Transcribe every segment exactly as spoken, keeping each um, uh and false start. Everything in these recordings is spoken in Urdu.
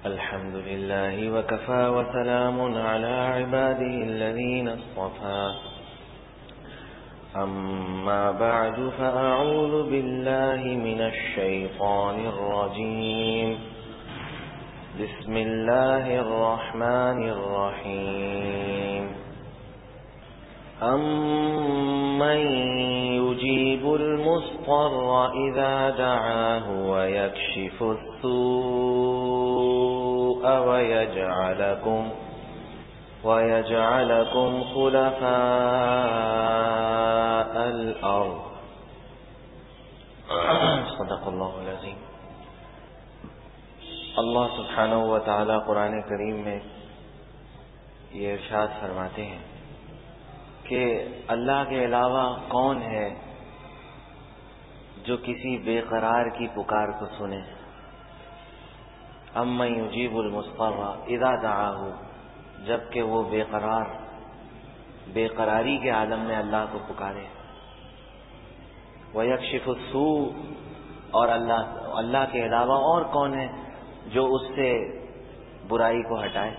الحمد لله وكفى وسلام على عباده الذين اصطفى أما بعد فأعوذ بالله من الشيطان الرجيم بسم الله الرحمن الرحيم أمن يجيب المضطر إذا دعاه ويكشف السوء ويجعلكم ويجعلكم خلفاء الأرض صدق اللہ العظیم۔ اللہ سبحانہ و تعالی قرآن کریم میں یہ ارشاد فرماتے ہیں کہ اللہ کے علاوہ کون ہے جو کسی بے قرار کی پکار کو سنے۔ امن یجیب المضطر اذا دعاہ، جبکہ وہ بے قرار بے قراری کے عالم میں اللہ کو پکارے۔ وَيَكْشِفُ السُّوءَ، اور اللہ اللہ کے علاوہ اور کون ہے جو اس سے برائی کو ہٹائے،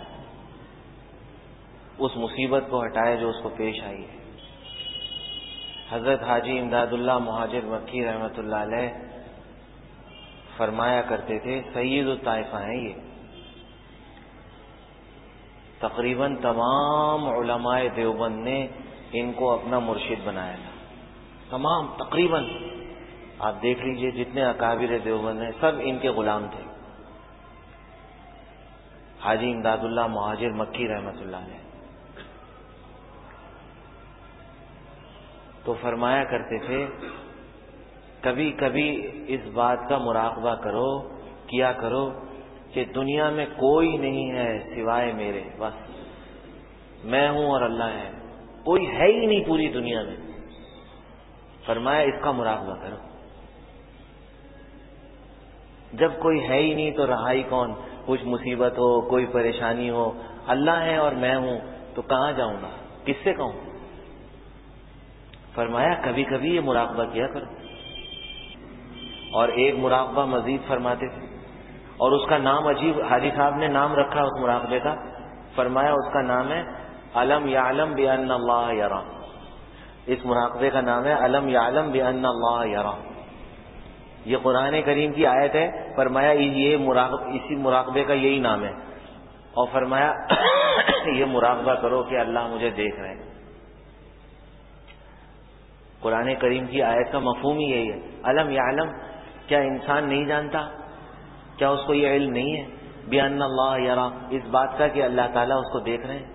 اس مصیبت کو ہٹائے جو اس کو پیش آئی ہے۔ حضرت حاجی امداد اللہ مہاجر مکی رحمۃ اللہ علیہ فرمایا کرتے تھے، سید الطائفہ ہیں یہ، تقریباً تمام علماء دیوبند نے ان کو اپنا مرشد بنایا تھا، تمام تقریباً آپ دیکھ لیجئے جتنے اکابر دیوبند ہیں سب ان کے غلام تھے۔ حاجی امداد اللہ مہاجر مکی رحمۃ اللہ علیہ تو فرمایا کرتے تھے، کبھی کبھی اس بات کا مراقبہ کرو کیا کرو کہ دنیا میں کوئی نہیں ہے سوائے میرے، بس میں ہوں اور اللہ ہے، کوئی ہے ہی نہیں پوری دنیا میں۔ فرمایا اس کا مراقبہ کرو، جب کوئی ہے ہی نہیں تو رہا ہی کون؟ کچھ مصیبت ہو، کوئی پریشانی ہو، اللہ ہے اور میں ہوں تو کہاں جاؤں گا، کس سے کہوں؟ فرمایا کبھی کبھی یہ مراقبہ کیا کرو۔ اور ایک مراقبہ مزید فرماتے تھے، اور اس کا نام عجیب، حاجی صاحب نے نام رکھا اس مراقبے کا، فرمایا اس کا نام ہے الم یعلم بان اللہ یرا۔ اس مراقبے کا نام ہے الم یعلم بان اللہ یرا۔ یہ قرآن کریم کی آیت ہے، فرمایا یہ مراقب اسی مراقبے کا یہی نام ہے، اور فرمایا یہ مراقبہ کرو کہ اللہ مجھے دیکھ رہے ہیں۔ قرآن کریم کی آیت کا مفہوم ہی یہی ہے، الم یعلم، کیا انسان نہیں جانتا، کیا اس کو یہ علم نہیں ہے بان اللہ یرا، اس بات کا کہ اللہ تعالیٰ اس کو دیکھ رہے ہیں۔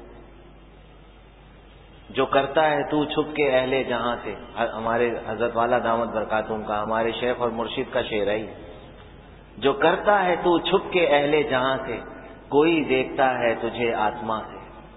جو کرتا ہے تو چھپ کے اہل جہاں سے، ہمارے حضرت والا دامت برکاتہم کا، ہمارے شیخ اور مرشد کا شعر ہے، جو کرتا ہے تو چھپ کے اہل جہاں سے، کوئی دیکھتا ہے تجھے آسماں سے۔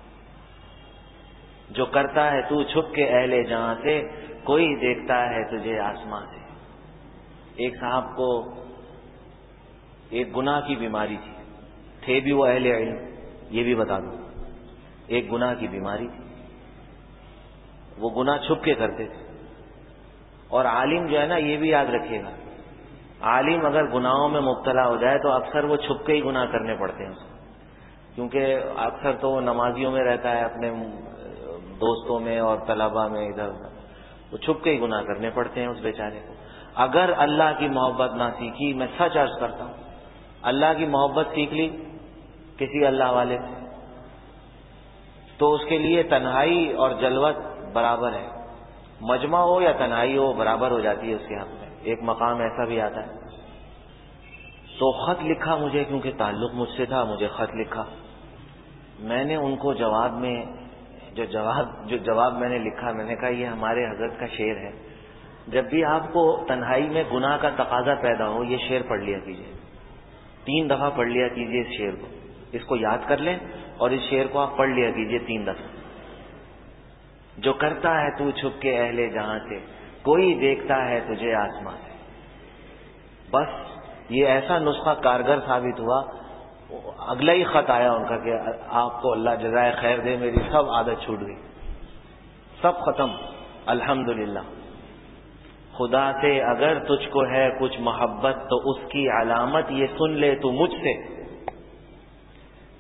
جو کرتا ہے تو چھپ کے اہل جہاں سے، کوئی دیکھتا ہے تجھے آسماں سے۔ ایک صاحب کو ایک گناہ کی بیماری تھی، تھے بھی وہ اہل علم، یہ بھی بتا دوں، ایک گناہ کی بیماری تھی، وہ گناہ چھپ کے کرتے تھے۔ اور عالم جو ہے نا، یہ بھی یاد رکھیے گا، عالم اگر گناہوں میں مبتلا ہو جائے تو اکثر وہ چھپ کے ہی گناہ کرنے پڑتے ہیں اس کو، کیونکہ اکثر تو وہ نمازیوں میں رہتا ہے، اپنے دوستوں میں اور طلباء میں ادھر ادھر، وہ چھپ کے ہی گناہ کرنے پڑتے ہیں اس بیچارے کو۔ اگر اللہ کی محبت نہ سیکھی، میں سچ عرض کرتا ہوں، اللہ کی محبت سیکھ لی کسی اللہ والے سے تو اس کے لیے تنہائی اور جلوت برابر ہے، مجمع ہو یا تنہائی ہو برابر ہو جاتی ہے اس کے حق میں۔ ایک مقام ایسا بھی آتا ہے، تو خط لکھا مجھے، کیونکہ تعلق مجھ سے تھا، مجھے خط لکھا، میں نے ان کو جواب میں جو جواب جو جواب میں نے لکھا، میں نے کہا یہ ہمارے حضرت کا شعر ہے، جب بھی آپ کو تنہائی میں گناہ کا تقاضا پیدا ہو یہ شعر پڑھ لیا کیجیے، تین دفعہ پڑھ لیا کیجیے اس شعر کو، اس کو یاد کر لیں اور اس شعر کو آپ پڑھ لیا کیجیے تین دفعہ۔ جو کرتا ہے تو چھپ کے اہل جہاں سے، کوئی دیکھتا ہے تجھے آسمان سے۔ بس یہ ایسا نسخہ کارگر ثابت ہوا، اگلا ہی خط آیا ان کا کہ آپ کو اللہ جزائے خیر دے، میری سب عادت چھوٹ گئی، سب ختم الحمدللہ۔ خدا سے اگر تجھ کو ہے کچھ محبت تو اس کی علامت یہ سن لے تو مجھ سے،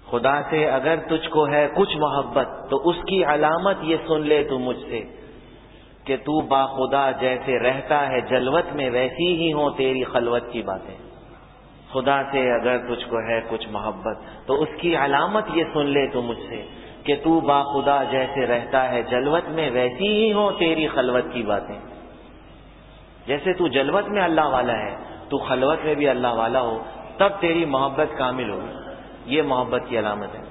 خدا سے اگر تجھ کو ہے کچھ محبت تو اس کی علامت یہ سن لے تو مجھ سے کہ تو با خدا جیسے رہتا ہے جلوت میں ویسی ہی ہوں تیری خلوت کی باتیں. خدا سے اگر تجھ کو ہے کچھ محبت تو اس کی علامت یہ سن لے تو مجھ سے کہ تو با خدا جیسے رہتا ہے جلوت میں ویسی ہی ہوں تیری خلوت کی باتیں. جیسے تو جلوت میں اللہ والا ہے تو خلوت میں بھی اللہ والا ہو, تب تیری محبت کامل ہوگی. یہ محبت کی علامت ہے.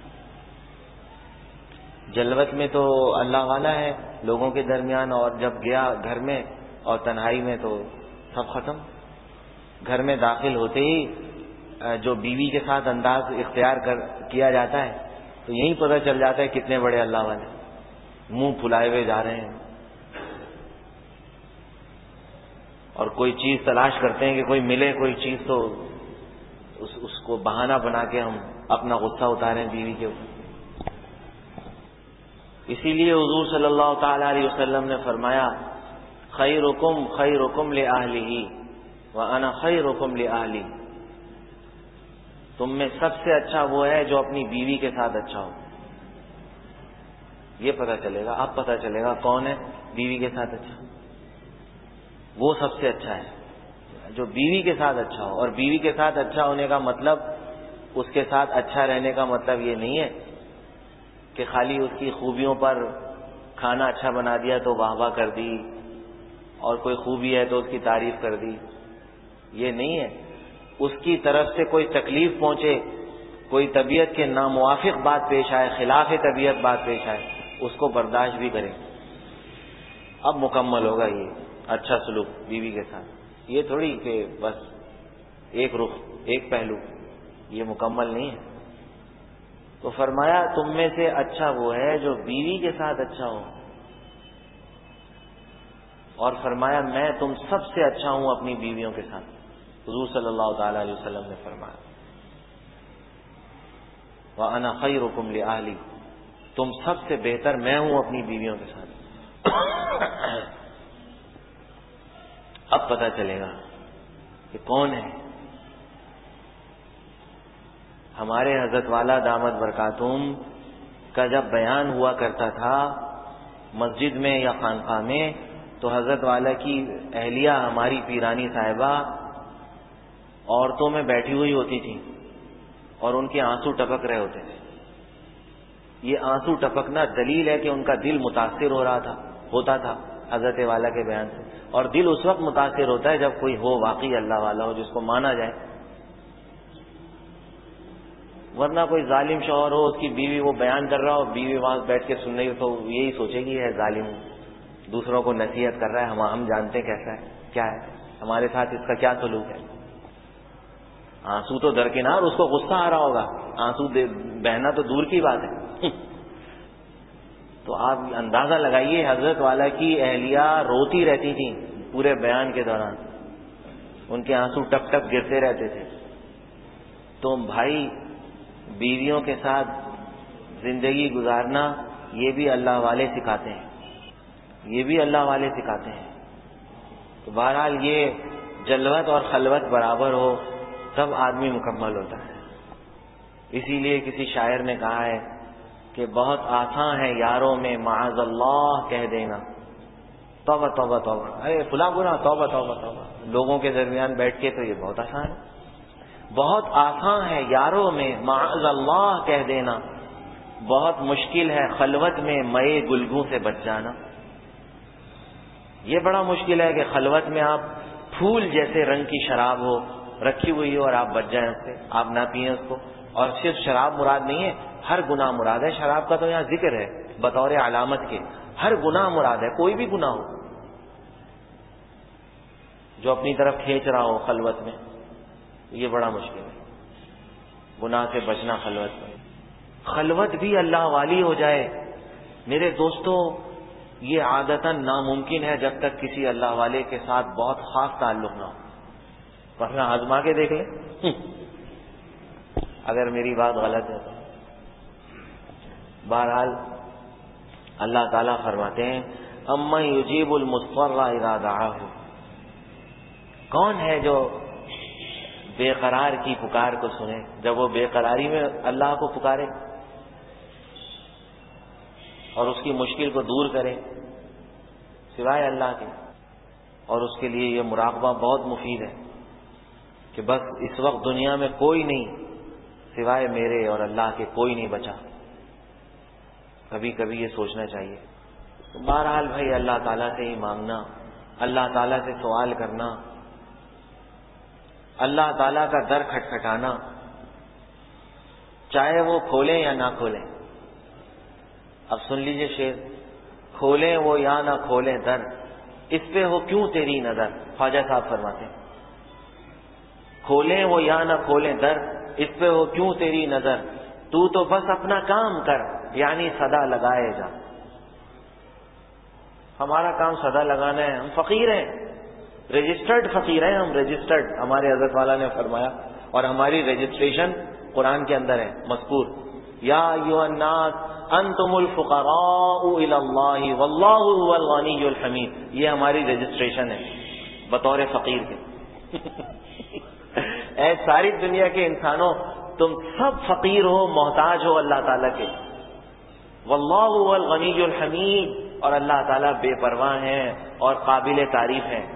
جلوت میں تو اللہ والا ہے لوگوں کے درمیان, اور جب گیا گھر میں اور تنہائی میں تو سب ختم. گھر میں داخل ہوتے ہی جو بیوی کے ساتھ انداز اختیار کر کیا جاتا ہے تو یہی پتہ چل جاتا ہے کتنے بڑے اللہ والے, منہ پھلائے ہوئے جا رہے ہیں, اور کوئی چیز تلاش کرتے ہیں کہ کوئی ملے کوئی چیز تو اس, اس کو بہانہ بنا کے ہم اپنا غصہ اتاریں بیوی کے اوپر. اسی لیے حضور صلی اللہ تعالی علیہ وسلم نے فرمایا خیرکم خیرکم لأہلہ وانا خیرکم لأہلی. تم میں سب سے اچھا وہ ہے جو اپنی بیوی کے ساتھ اچھا ہو. یہ پتہ چلے گا, اب پتہ چلے گا کون ہے بیوی کے ساتھ اچھا. وہ سب سے اچھا ہے جو بیوی کے ساتھ اچھا ہو. اور بیوی کے ساتھ اچھا ہونے کا مطلب, اس کے ساتھ اچھا رہنے کا مطلب یہ نہیں ہے کہ خالی اس کی خوبیوں پر کھانا اچھا بنا دیا تو واہ واہ کر دی, اور کوئی خوبی ہے تو اس کی تعریف کر دی. یہ نہیں ہے. اس کی طرف سے کوئی تکلیف پہنچے, کوئی طبیعت کے ناموافق بات پیش آئے, خلاف طبیعت بات پیش آئے, اس کو برداشت بھی کریں. اب مکمل ہوگا یہ اچھا سلوک بیوی کے ساتھ. یہ تھوڑی کہ بس ایک رخ ایک پہلو, یہ مکمل نہیں ہے. تو فرمایا تم میں سے اچھا وہ ہے جو بیوی کے ساتھ اچھا ہو, اور فرمایا میں تم سب سے اچھا ہوں اپنی بیویوں کے ساتھ. حضور صلی اللہ تعالی علیہ وسلم نے فرمایا وَأَنَا خَيْرُكُمْ لِأَهْلِي, تم سب سے بہتر میں ہوں اپنی بیویوں کے ساتھ. اب پتہ چلے گا کہ کون ہے. ہمارے حضرت والا دامت برکاتہم کا جب بیان ہوا کرتا تھا مسجد میں یا خانقاہ میں, تو حضرت والا کی اہلیہ ہماری پیرانی صاحبہ عورتوں میں بیٹھی ہوئی ہوتی تھی اور ان کے آنسو ٹپک رہے ہوتے تھے. یہ آنسو ٹپکنا دلیل ہے کہ ان کا دل متاثر ہو رہا تھا ہوتا تھا حضرت والا کے بیان سے. اور دل اس وقت متاثر ہوتا ہے جب کوئی ہو واقعی اللہ والا ہو جس کو مانا جائے. ورنہ کوئی ظالم شوہر ہو, اس کی بیوی وہ بیان کر رہا ہو, بیوی وہاں بیٹھ کے سن رہی ہو, تو یہی سوچے گی ہے ظالم, دوسروں کو نصیحت کر رہا ہے, ہم ہم جانتے کیسا ہے کیا ہے, ہمارے ساتھ اس کا کیا سلوک ہے. آنسو تو درکنار, اس کو غصہ آ رہا ہوگا, آنسو بہنا تو دور کی بات ہے. تو آپ اندازہ لگائیے حضرت والا کی اہلیہ روتی رہتی تھیں پورے بیان کے دوران, ان کے آنسو ٹپ ٹپ گرتے رہتے تھے. تو بھائی بیویوں کے ساتھ زندگی گزارنا یہ بھی اللہ والے سکھاتے ہیں, یہ بھی اللہ والے سکھاتے ہیں. تو بہرحال یہ جلوت اور خلوت برابر ہو تب آدمی مکمل ہوتا ہے. اسی لیے کسی شاعر نے کہا ہے کہ بہت آسان ہے یاروں میں معاذ اللہ کہہ دینا, توبہ توبہ توبہ, اے فلاں گناہ توبہ توبہ توبہ. لوگوں کے درمیان بیٹھ کے تو یہ بہت آسان ہے. بہت آسان ہے یاروں میں معاذ اللہ کہہ دینا, بہت مشکل ہے خلوت میں مئے گلگوں سے بچ جانا. یہ بڑا مشکل ہے کہ خلوت میں آپ پھول جیسے رنگ کی شراب ہو رکھی ہوئی ہو اور آپ بچ جائیں اس سے, آپ نہ پیئیں اس کو. اور صرف شراب مراد نہیں ہے, ہر گناہ مراد ہے. شراب کا تو یہاں ذکر ہے بطور علامت کے, ہر گناہ مراد ہے, کوئی بھی گناہ ہو جو اپنی طرف کھینچ رہا ہو خلوت میں, یہ بڑا مشکل ہے گناہ سے بچنا خلوت میں. خلوت بھی اللہ والی ہو جائے میرے دوستو, یہ عادتاً ناممکن ہے جب تک کسی اللہ والے کے ساتھ بہت خاص تعلق نہ ہو. ورنہ آزما کے دیکھ لیں اگر میری بات غلط ہے تو. بہرحال اللہ تعالیٰ فرماتے ہیں امن یجیب المضطر اذا دعاہ, کون ہے جو بے قرار کی پکار کو سنے، جب وہ بے قراری میں اللہ کو پکارے اور اس کی مشکل کو دور کرے سوائے اللہ کے. اور اس کے لیے یہ مراقبہ بہت مفید ہے کہ بس اس وقت دنیا میں کوئی نہیں سوائے میرے اور اللہ کے، کوئی نہیں بچا. کبھی کبھی یہ سوچنا چاہیے. بہرحال بھائی اللہ تعالیٰ سے ہی مانگنا، اللہ تعالیٰ سے سوال کرنا، اللہ تعالیٰ کا در کھٹکھٹانا، چاہے وہ کھولیں یا نہ کھولیں. اب سن لیجئے شعر، کھولیں وہ یا نہ کھولیں در، اس پہ ہو کیوں تیری نظر. خواجہ صاحب فرماتے ہیں کھولیں وہ یا نہ کھولیں در، اس پہ ہو کیوں تیری نظر، تو تو بس اپنا کام کر یعنی صدا لگائے جا. ہمارا کام صدا لگانا ہے. ہم فقیر ہیں، رجسٹرڈ فقیر ہیں ہم، رجسٹرڈ. ہمارے حضرت والا نے فرمایا، اور ہماری رجسٹریشن قرآن کے اندر ہے مذکور، یا ایھا الناس انتم الفقراء الی اللہ واللہ هو الغنی الحمید. یہ ہماری رجسٹریشن ہے بطور فقیر کے. اے ساری دنیا کے انسانوں، تم سب فقیر ہو، محتاج ہو اللہ تعالیٰ کے. واللہ هو الغنی الحمید، اور اللہ تعالیٰ بے پرواہ ہیں اور قابل تعریف ہیں.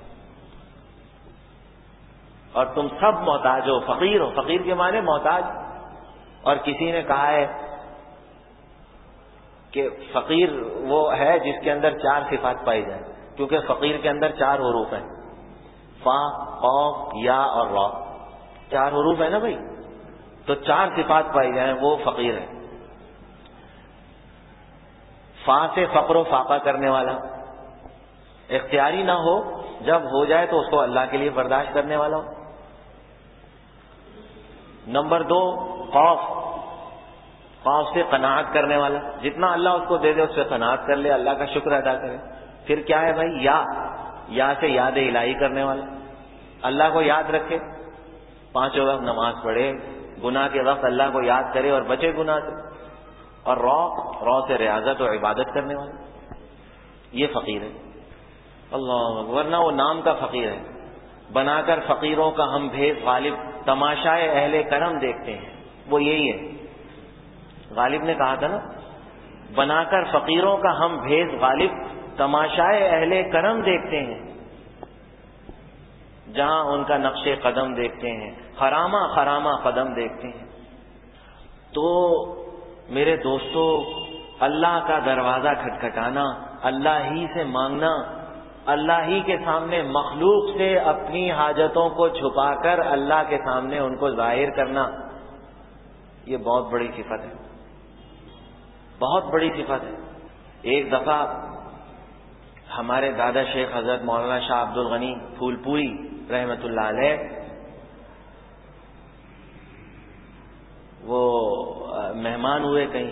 اور تم سب محتاج ہو، فقیر ہو. فقیر کے معنی محتاج. اور کسی نے کہا ہے کہ فقیر وہ ہے جس کے اندر چار صفات پائی جائیں، کیونکہ فقیر کے اندر چار حروف ہیں، فا، قاف، یا اور را. چار حروف ہے نا بھائی، تو چار صفات پائی جائیں وہ فقیر ہے. فا سے فقر و فاقہ کرنے والا، اختیاری نہ ہو، جب ہو جائے تو اس کو اللہ کے لیے برداشت کرنے والا ہو. نمبر دو خوف، خوف سے قناعت کرنے والا، جتنا اللہ اس کو دے دے اس سے قناعت کر لے، اللہ کا شکر ادا کرے. پھر کیا ہے بھائی، یا یا سے یاد الہی کرنے والا، اللہ کو یاد رکھے، پانچوں وقت نماز پڑھے، گناہ کے وقت اللہ کو یاد کرے اور بچے گناہ سے. اور رو رو سے ریاضت و عبادت کرنے والا، یہ فقیر ہے. اللہ، ورنہ وہ نام کا فقیر ہے. بنا کر فقیروں کا ہم بھیس غالب، تماشائے اہل کرم دیکھتے ہیں. وہ یہی ہے، غالب نے کہا تھا نا، بنا کر فقیروں کا ہم بھیس غالب، تماشائے اہل کرم دیکھتے ہیں. جہاں ان کا نقش قدم دیکھتے ہیں، خرامہ خرامہ قدم دیکھتے ہیں. تو میرے دوستو، اللہ کا دروازہ کھٹکھٹانا، اللہ ہی سے مانگنا، اللہ ہی کے سامنے مخلوق سے اپنی حاجتوں کو چھپا کر اللہ کے سامنے ان کو ظاہر کرنا، یہ بہت بڑی صفت ہے، بہت بڑی صفت ہے. ایک دفعہ ہمارے دادا شیخ حضرت مولانا شاہ عبد الغنی پھول پوری رحمت اللہ علیہ، وہ مہمان ہوئے کہیں.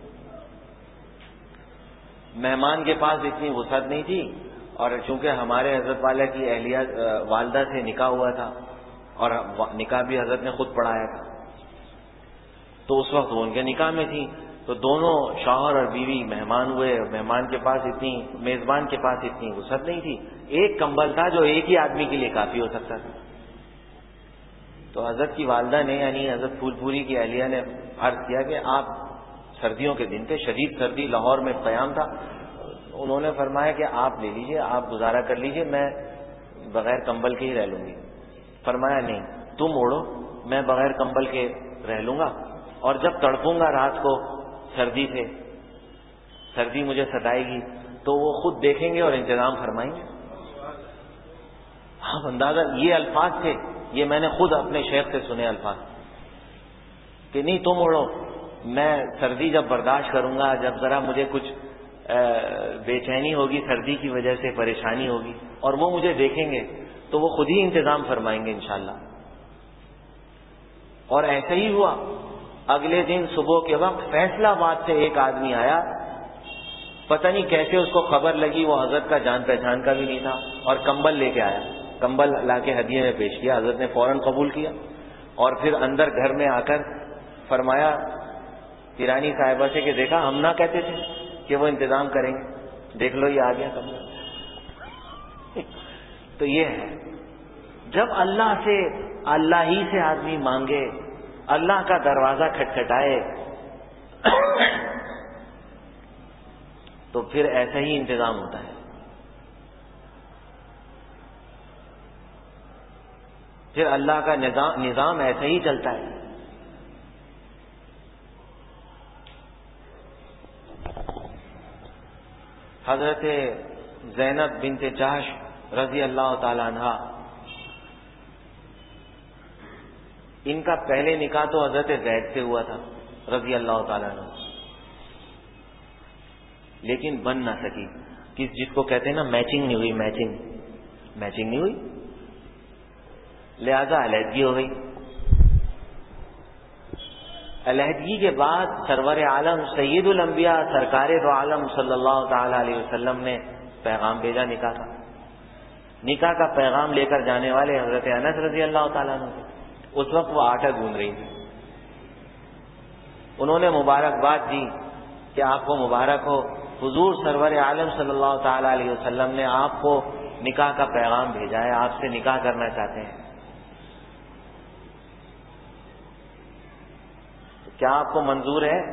مہمان کے پاس اتنی وسعت نہیں تھی، اور چونکہ ہمارے حضرت والا کی اہلیہ والدہ سے نکاح ہوا تھا اور نکاح بھی حضرت نے خود پڑھایا تھا، تو اس وقت وہ ان کے نکاح میں تھی. تو دونوں شوہر اور بیوی مہمان ہوئے. مہمان کے پاس اتنی، میزبان کے پاس اتنی وسعت نہیں تھی. ایک کمبل تھا جو ایک ہی آدمی کے لیے کافی ہو سکتا تھا. تو حضرت کی والدہ نے، یعنی حضرت پھول پوری کی اہلیہ نے عرض کیا کہ آپ، سردیوں کے دن تھے، شدید سردی، لاہور میں قیام تھا، انہوں نے فرمایا کہ آپ لے لیجئے، آپ گزارا کر لیجئے، میں بغیر کمبل کے ہی رہ لوں گی. فرمایا نہیں، تم اوڑھو، میں بغیر کمبل کے رہ لوں گا، اور جب تڑپوں گا رات کو سردی سے، سردی مجھے ستائے گی، تو وہ خود دیکھیں گے اور انتظام فرمائیں گے. ہاں اندازہ، یہ الفاظ تھے، یہ میں نے خود اپنے شیخ سے سنے الفاظ کہ نہیں تم اوڑھو، میں سردی جب برداشت کروں گا، جب ذرا مجھے کچھ بے چینی ہوگی، سردی کی وجہ سے پریشانی ہوگی، اور وہ مجھے دیکھیں گے تو وہ خود ہی انتظام فرمائیں گے انشاءاللہ. اور ایسا ہی ہوا. اگلے دن صبح کے وقت فیصلہ آباد سے ایک آدمی آیا، پتہ نہیں کیسے اس کو خبر لگی، وہ حضرت کا جان پہچان کا بھی نہیں تھا، اور کمبل لے کے آیا. کمبل لا کے ہدیے میں پیش کیا، حضرت نے فوراً قبول کیا، اور پھر اندر گھر میں آ کر فرمایا پیرانی صاحبہ سے کہ دیکھا ہم نہ کہتے تھے کہ وہ انتظام کریں گے، دیکھ لو یہ آ گیا کمبل. تو یہ ہے جب اللہ سے اللہ ہی سے آدمی مانگے، اللہ کا دروازہ کھٹکھٹائے تو پھر ایسا ہی انتظام ہوتا ہے، پھر اللہ کا نظام نظام ایسا ہی چلتا ہے۔ حضرت زینب بنت جحش رضی اللہ تعالی عنہ، ان کا پہلے نکاح تو حضرت زید سے ہوا تھا رضی اللہ تعالی عنہ، لیکن بن نہ سکی، کس جس کو کہتے ہیں نا میچنگ نہیں ہوئی، میچنگ میچنگ نہیں ہوئی، لہذا علیحدگی ہو گئی۔ علیحدگی کے بعد سرور عالم سید الانبیاء سرکار دو عالم صلی اللہ تعالی علیہ وسلم نے پیغام بھیجا نکاح کا۔ نکاح کا پیغام لے کر جانے والے حضرت انس رضی اللہ تعالیٰ عنہ تھے۔ اس وقت وہ آٹا گوندھ رہی تھی، انہوں نے مبارکباد دی کہ آپ کو مبارک ہو، حضور سرور عالم صلی اللہ تعالی علیہ وسلم نے آپ کو نکاح کا پیغام بھیجا ہے، آپ سے نکاح کرنا چاہتے ہیں، کیا آپ کو منظور ہے؟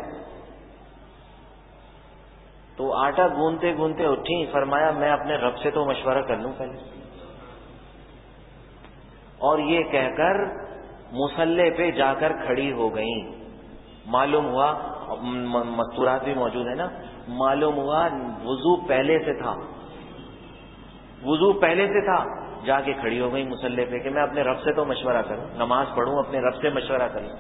تو آٹا گوندتے گوندتے اٹھی، فرمایا میں اپنے رب سے تو مشورہ کر لوں پہلے، اور یہ کہہ کر مصلے پہ جا کر کھڑی ہو گئیں۔ معلوم ہوا، مستورات بھی موجود ہے نا، معلوم ہوا وضو پہلے سے تھا، وضو پہلے سے تھا، جا کے کھڑی ہو گئی مصلے پہ کہ میں اپنے رب سے تو مشورہ کروں، نماز پڑھوں، اپنے رب سے مشورہ کروں۔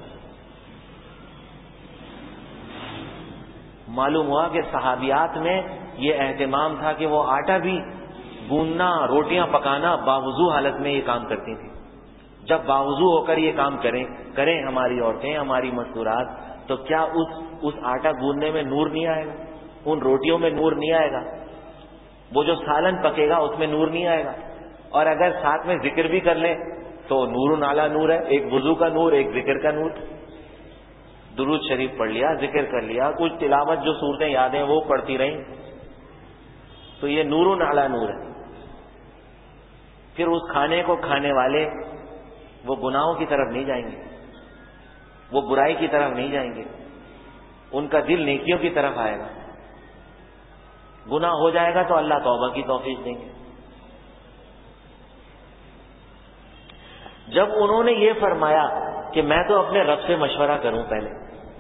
معلوم ہوا کہ صحابیات میں یہ اہتمام تھا کہ وہ آٹا بھی گوندنا، روٹیاں پکانا باوضو حالت میں یہ کام کرتی تھیں۔ جب باوضو ہو کر یہ کام کریں کریں ہماری عورتیں، ہماری مستورات، تو کیا اس اس آٹا گوندنے میں نور نہیں آئے گا؟ ان روٹیوں میں نور نہیں آئے گا؟ وہ جو سالن پکے گا اس میں نور نہیں آئے گا؟ اور اگر ساتھ میں ذکر بھی کر لیں تو نور نالا نور ہے، ایک وضو کا نور، ایک ذکر کا نور۔ درود شریف پڑھ لیا، ذکر کر لیا، کچھ تلاوت جو صورتیں یاد ہیں وہ پڑھتی رہیں، تو یہ نور نالا نور ہے۔ پھر اس کھانے کو کھانے والے وہ گناہوں کی طرف نہیں جائیں گے، وہ برائی کی طرف نہیں جائیں گے، ان کا دل نیکیوں کی طرف آئے گا۔ گناہ ہو جائے گا تو اللہ توبہ کی توفیق دیں گے۔ جب انہوں نے یہ فرمایا کہ میں تو اپنے رب سے مشورہ کروں پہلے،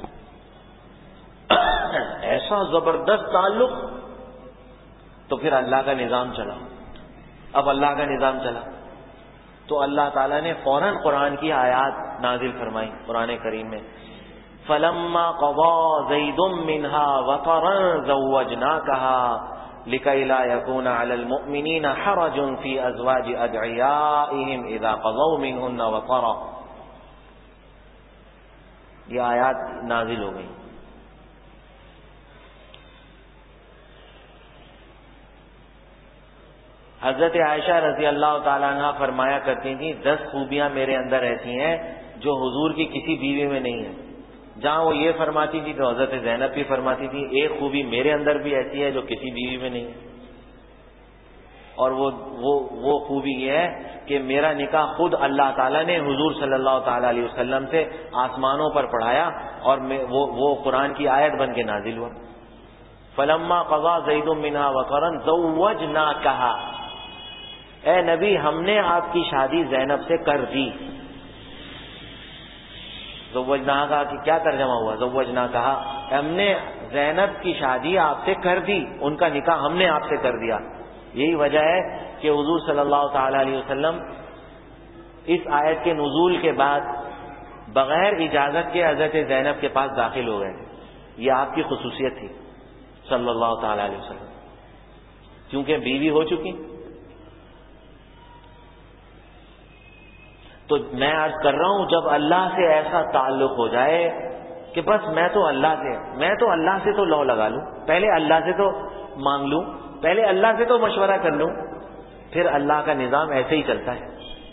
ایسا زبردست تعلق، تو پھر اللہ کا نظام چلا۔ اب اللہ کا نظام چلا تو اللہ تعالیٰ نے فوراً قرآن کی آیات نازل فرمائی قرآن کریم میں، فَلَمَّا قَضَى زَيْدٌ مِّنْهَا وَطَرًا زَوَّجْنَاكَهَا لِكَيْ لَا يَكُونَ عَلَى الْمُؤْمِنِينَ حَرَجٌ فِي أَزْوَاجِ أَدْعِيَائِهِمْ إِذَا قَضَوْا مِنْهُنَّ وَطَرًا۔ یہ آیات نازل ہو گئی۔ حضرت عائشہ رضی اللہ تعالیٰ عنہ فرمایا کرتی تھیں، دس خوبیاں میرے اندر ایسی ہیں جو حضور کی کسی بیوی میں نہیں ہیں۔ جہاں وہ یہ فرماتی تھی تو حضرت زینب بھی فرماتی تھی، ایک خوبی میرے اندر بھی ایسی ہے جو کسی بیوی میں نہیں ہے، اور وہ وہ وہ خوبی یہ ہے کہ میرا نکاح خود اللہ تعالیٰ نے حضور صلی اللہ تعالیٰ علیہ وسلم سے آسمانوں پر پڑھایا، اور وہ وہ قرآن کی آیت بن کے نازل ہوا، فَلَمَّا قَضَى زَيْدٌ مِّنْهَا وَطَرًا زَوَّجْنَاكَهَا، اے نبی ہم نے آپ کی شادی زینب سے کر دی۔ زوجنا کا کہ کیا ترجمہ ہوا؟ زوجنا کہا ہم نے زینب کی شادی آپ سے کر دی، ان کا نکاح ہم نے آپ سے کر دیا۔ یہی وجہ ہے کہ حضور صلی اللہ تعالی علیہ وسلم اس آیت کے نزول کے بعد بغیر اجازت کے حضرت زینب کے پاس داخل ہو گئے۔ یہ آپ کی خصوصیت تھی صلی اللہ تعالی علیہ وسلم، کیونکہ بیوی ہو چکی۔ تو میں عرض کر رہا ہوں، جب اللہ سے ایسا تعلق ہو جائے کہ بس میں تو اللہ سے میں تو اللہ سے تو لو لگا لوں، پہلے اللہ سے تو مانگ لوں، پہلے اللہ سے تو مشورہ کر لوں، پھر اللہ کا نظام ایسے ہی چلتا ہے۔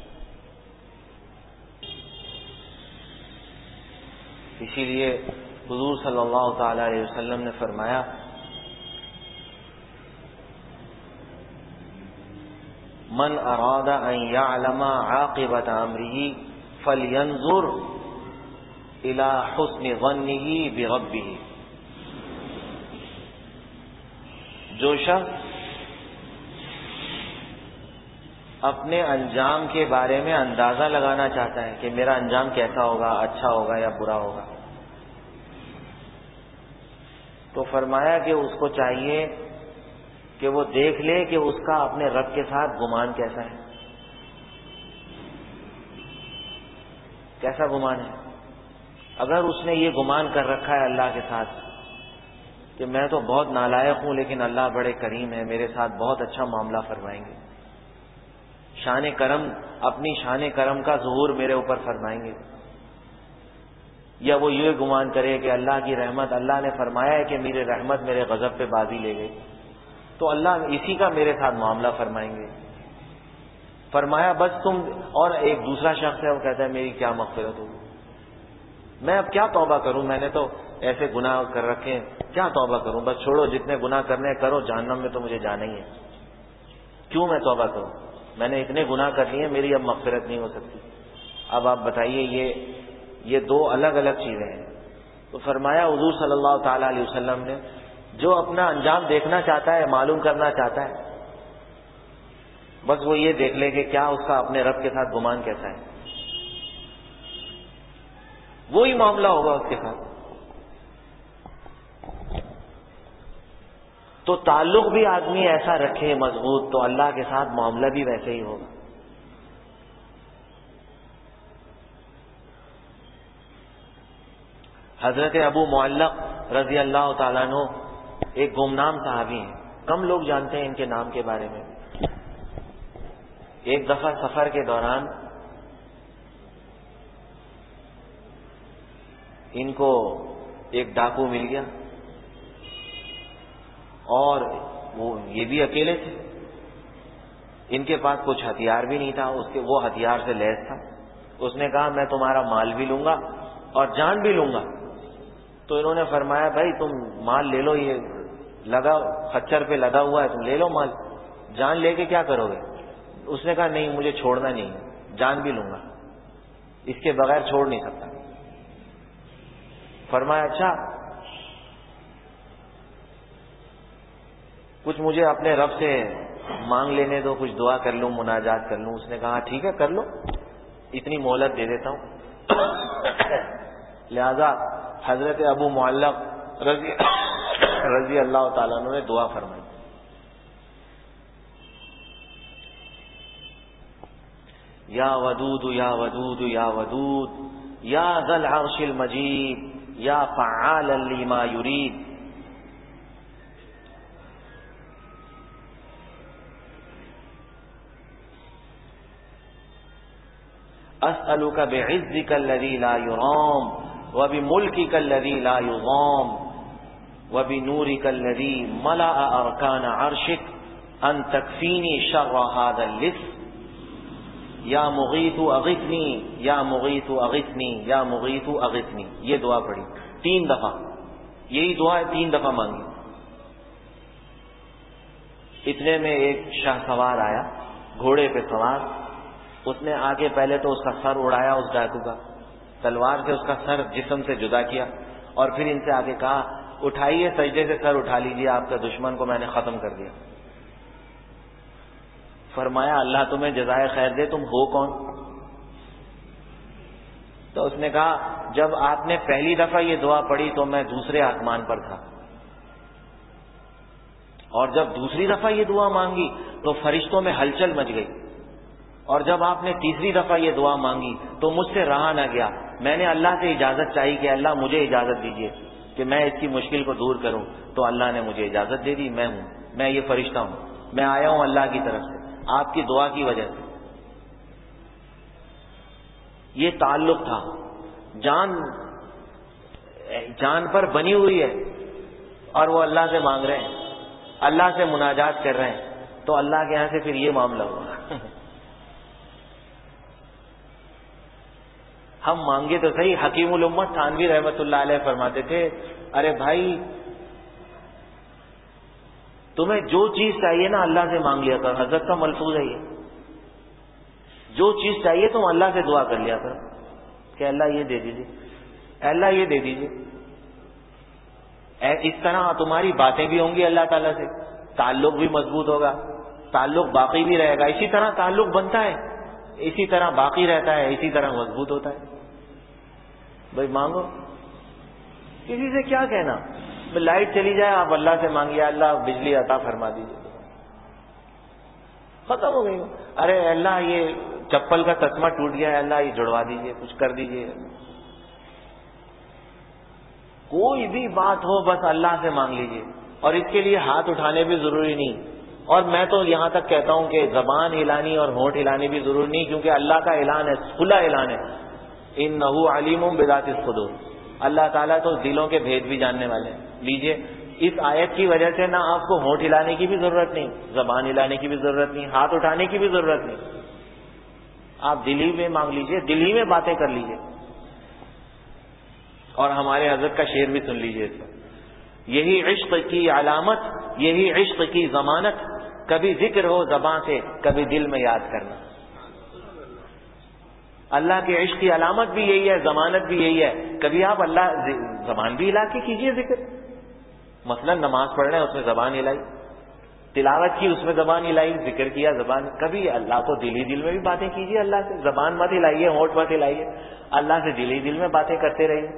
اسی لیے حضور صلی اللہ تعالی علیہ وسلم نے فرمایا، من اراد ان یعلم عاقبۃ امرہ فلینظر الی حسن ظنہ بربہ. جو شخص اپنے انجام کے بارے میں اندازہ لگانا چاہتا ہے کہ میرا انجام کیسا ہوگا، اچھا ہوگا یا برا ہوگا، تو فرمایا کہ اس کو چاہیے کہ وہ دیکھ لے کہ اس کا اپنے رب کے ساتھ گمان کیسا ہے. کیسا گمان ہے؟ اگر اس نے یہ گمان کر رکھا ہے اللہ کے ساتھ کہ میں تو بہت نالائق ہوں لیکن اللہ بڑے کریم ہے، میرے ساتھ بہت اچھا معاملہ فرمائیں گے، شان کرم اپنی شان کرم کا ظہور میرے اوپر فرمائیں گے، یا وہ یہ گمان کرے کہ اللہ کی رحمت، اللہ نے فرمایا ہے کہ میری رحمت میرے غضب پہ بازی لے گئی تو اللہ اسی کا میرے ساتھ معاملہ فرمائیں گے. فرمایا بس تم، اور ایک دوسرا شخص ہے وہ کہتا ہے میری کیا مغفرت ہوگی، میں اب کیا توبہ کروں، میں نے تو ایسے گناہ کر رکھے ہیں، کیا توبہ کروں، بس چھوڑو جتنے گناہ کرنے کرو، جہنم میں تو مجھے جانا ہی ہے، کیوں میں توبہ کروں، میں نے اتنے گناہ کر لیے، میری اب مغفرت نہیں ہو سکتی. اب آپ بتائیے یہ یہ دو الگ الگ چیزیں ہیں. تو فرمایا حضور صلی اللہ تعالی علیہ وسلم نے جو اپنا انجام دیکھنا چاہتا ہے، معلوم کرنا چاہتا ہے، بس وہ یہ دیکھ لے کہ کیا اس کا اپنے رب کے ساتھ گمان کیسا ہے، وہی معاملہ ہوگا اس کے ساتھ. تو تعلق بھی آدمی ایسا رکھے مضبوط تو اللہ کے ساتھ معاملہ بھی ویسے ہی ہوگا. حضرت ابو معلق رضی اللہ تعالیٰ عنہ ایک گمنام صحابی ہیں، کم لوگ جانتے ہیں ان کے نام کے بارے میں. ایک دفعہ سفر کے دوران ان کو ایک ڈاکو مل گیا اور وہ یہ بھی اکیلے تھے، ان کے پاس کچھ ہتھیار بھی نہیں تھا، اس کے وہ ہتھیار سے لیس تھا. اس نے کہا میں تمہارا مال بھی لوں گا اور جان بھی لوں گا. تو انہوں نے فرمایا بھائی تم مال لے لو، یہ لگا خچر پہ لگا ہوا ہے، تم لے لو مال، جان لے کے کیا کرو گے؟ اس نے کہا نہیں مجھے چھوڑنا نہیں، جان بھی لوں گا، اس کے بغیر چھوڑ نہیں سکتا. فرمایا اچھا کچھ مجھے اپنے رب سے مانگ لینے دو، کچھ دعا کر لوں، مناجات کر لوں. اس نے کہا ٹھیک ہے کر لو، اتنی مہلت دے دیتا ہوں. لہذا حضرت ابو معلق رضی رضی اللہ تعالیٰ عنہ نے دعا فرمائی. یا ودود یا ودود یا ودود یا ذا العرش المجید یا فعالا لما یرید. اسألک بعزک الذی لا یرام وبملکک الذی لا یضام وبنورک الذی ملأ ارکان عرشک ان تکفینی شر هذا اللص یا مغیث اغثنی یا مغیث اغثنی یا مغیث اغثنی. یہ دعا پڑھی تین دفعہ، یہی دعا تین دفعہ مانگی. اتنے میں ایک شاہ سوار آیا گھوڑے پہ سوار، اس نے آگے پہلے تو اس کا سر اڑایا اس ڈاکو کا، تلوار سے اس کا سر جسم سے جدا کیا اور پھر ان سے آگے کہا اٹھائیے سجدے سے سر اٹھا لیجیے، آپ کے دشمن کو میں نے ختم کر دیا. فرمایا اللہ تمہیں جزائے خیر دے، تم ہو کون؟ تو اس نے کہا جب آپ نے پہلی دفعہ یہ دعا پڑھی تو میں دوسرے آسمان پر تھا، اور جب دوسری دفعہ یہ دعا مانگی تو فرشتوں میں ہلچل مچ گئی، اور جب آپ نے تیسری دفعہ یہ دعا مانگی تو مجھ سے رہا نہ گیا، میں نے اللہ سے اجازت چاہی کہ اللہ مجھے اجازت دیجیے کہ میں اس کی مشکل کو دور کروں، تو اللہ نے مجھے اجازت دے دی. میں ہوں، میں یہ فرشتہ ہوں، میں آیا ہوں اللہ کی طرف سے آپ کی دعا کی وجہ سے. یہ تعلق تھا، جان جان پر بنی ہوئی ہے اور وہ اللہ سے مانگ رہے ہیں، اللہ سے مناجات کر رہے ہیں، تو اللہ کے یہاں سے پھر یہ معاملہ ہوا. ہم مانگے تو صحیح. حکیم الامت تھانوی رحمت اللہ علیہ فرماتے تھے ارے بھائی تمہیں جو چیز چاہیے نا اللہ سے مانگ لیا کر. حضرت کا ملفوظ ہے یہ. جو چیز چاہیے تم اللہ سے دعا کر لیا کرو کہ اللہ یہ دے دیجیے، اللہ یہ دے دیجیے. اس طرح تمہاری باتیں بھی ہوں گی اللہ تعالیٰ سے، تعلق بھی مضبوط ہوگا، تعلق باقی بھی رہے گا. اسی طرح تعلق بنتا ہے، اسی طرح باقی رہتا ہے، اسی طرح مضبوط ہوتا ہے. بھائی مانگو، کسی سے کیا کہنا. لائٹ چلی جائے آپ اللہ سے مانگیے اللہ بجلی عطا فرما دیجیے، ختم ہو گئی. ارے اللہ یہ چپل کا تسمہ ٹوٹ گیا ہے، اللہ یہ جڑوا دیجیے، کچھ کر دیجیے. کوئی بھی بات ہو بس اللہ سے مانگ لیجیے، اور اس کے لیے ہاتھ اٹھانے بھی ضروری نہیں. اور میں تو یہاں تک کہتا ہوں کہ زبان ہلانی اور ہونٹ ہلانی بھی ضروری نہیں، کیونکہ اللہ کا اعلان ہے، کھلا اعلان ہے، انہ علیم بذات الصدور. اللہ تعالیٰ تو دلوں کے بھید بھی جاننے والے ہیں. لیجیے، اس آیت کی وجہ سے نہ آپ کو ہونٹ ہلانے کی بھی ضرورت نہیں، زبان ہلانے کی بھی ضرورت نہیں، ہاتھ اٹھانے کی بھی ضرورت نہیں. آپ دل ہی میں مانگ لیجیے، دل ہی میں باتیں کر لیجیے. اور ہمارے حضرت کا شعر بھی سن لیجیے اس کا. یہی عشق کی علامت، یہی عشق کی ضمانت، کبھی ذکر ہو زباں سے کبھی دل میں یاد کرنا. اللہ کے عشق کی علامت بھی یہی ہے، ضمانت بھی یہی ہے. کبھی آپ اللہ زبان بھی ہلا کے کیجیے ذکر. مثلا نماز پڑھ رہے ہیں اس میں زبان ہلائی، تلاوت کی اس میں زبان ہلائی، ذکر کیا زبان. کبھی اللہ کو دل ہی دل میں بھی باتیں کیجیے اللہ سے. زبان مت ہلائیے، ہونٹ مت ہلائیے، اللہ سے دل ہی دل میں باتیں کرتے رہیے.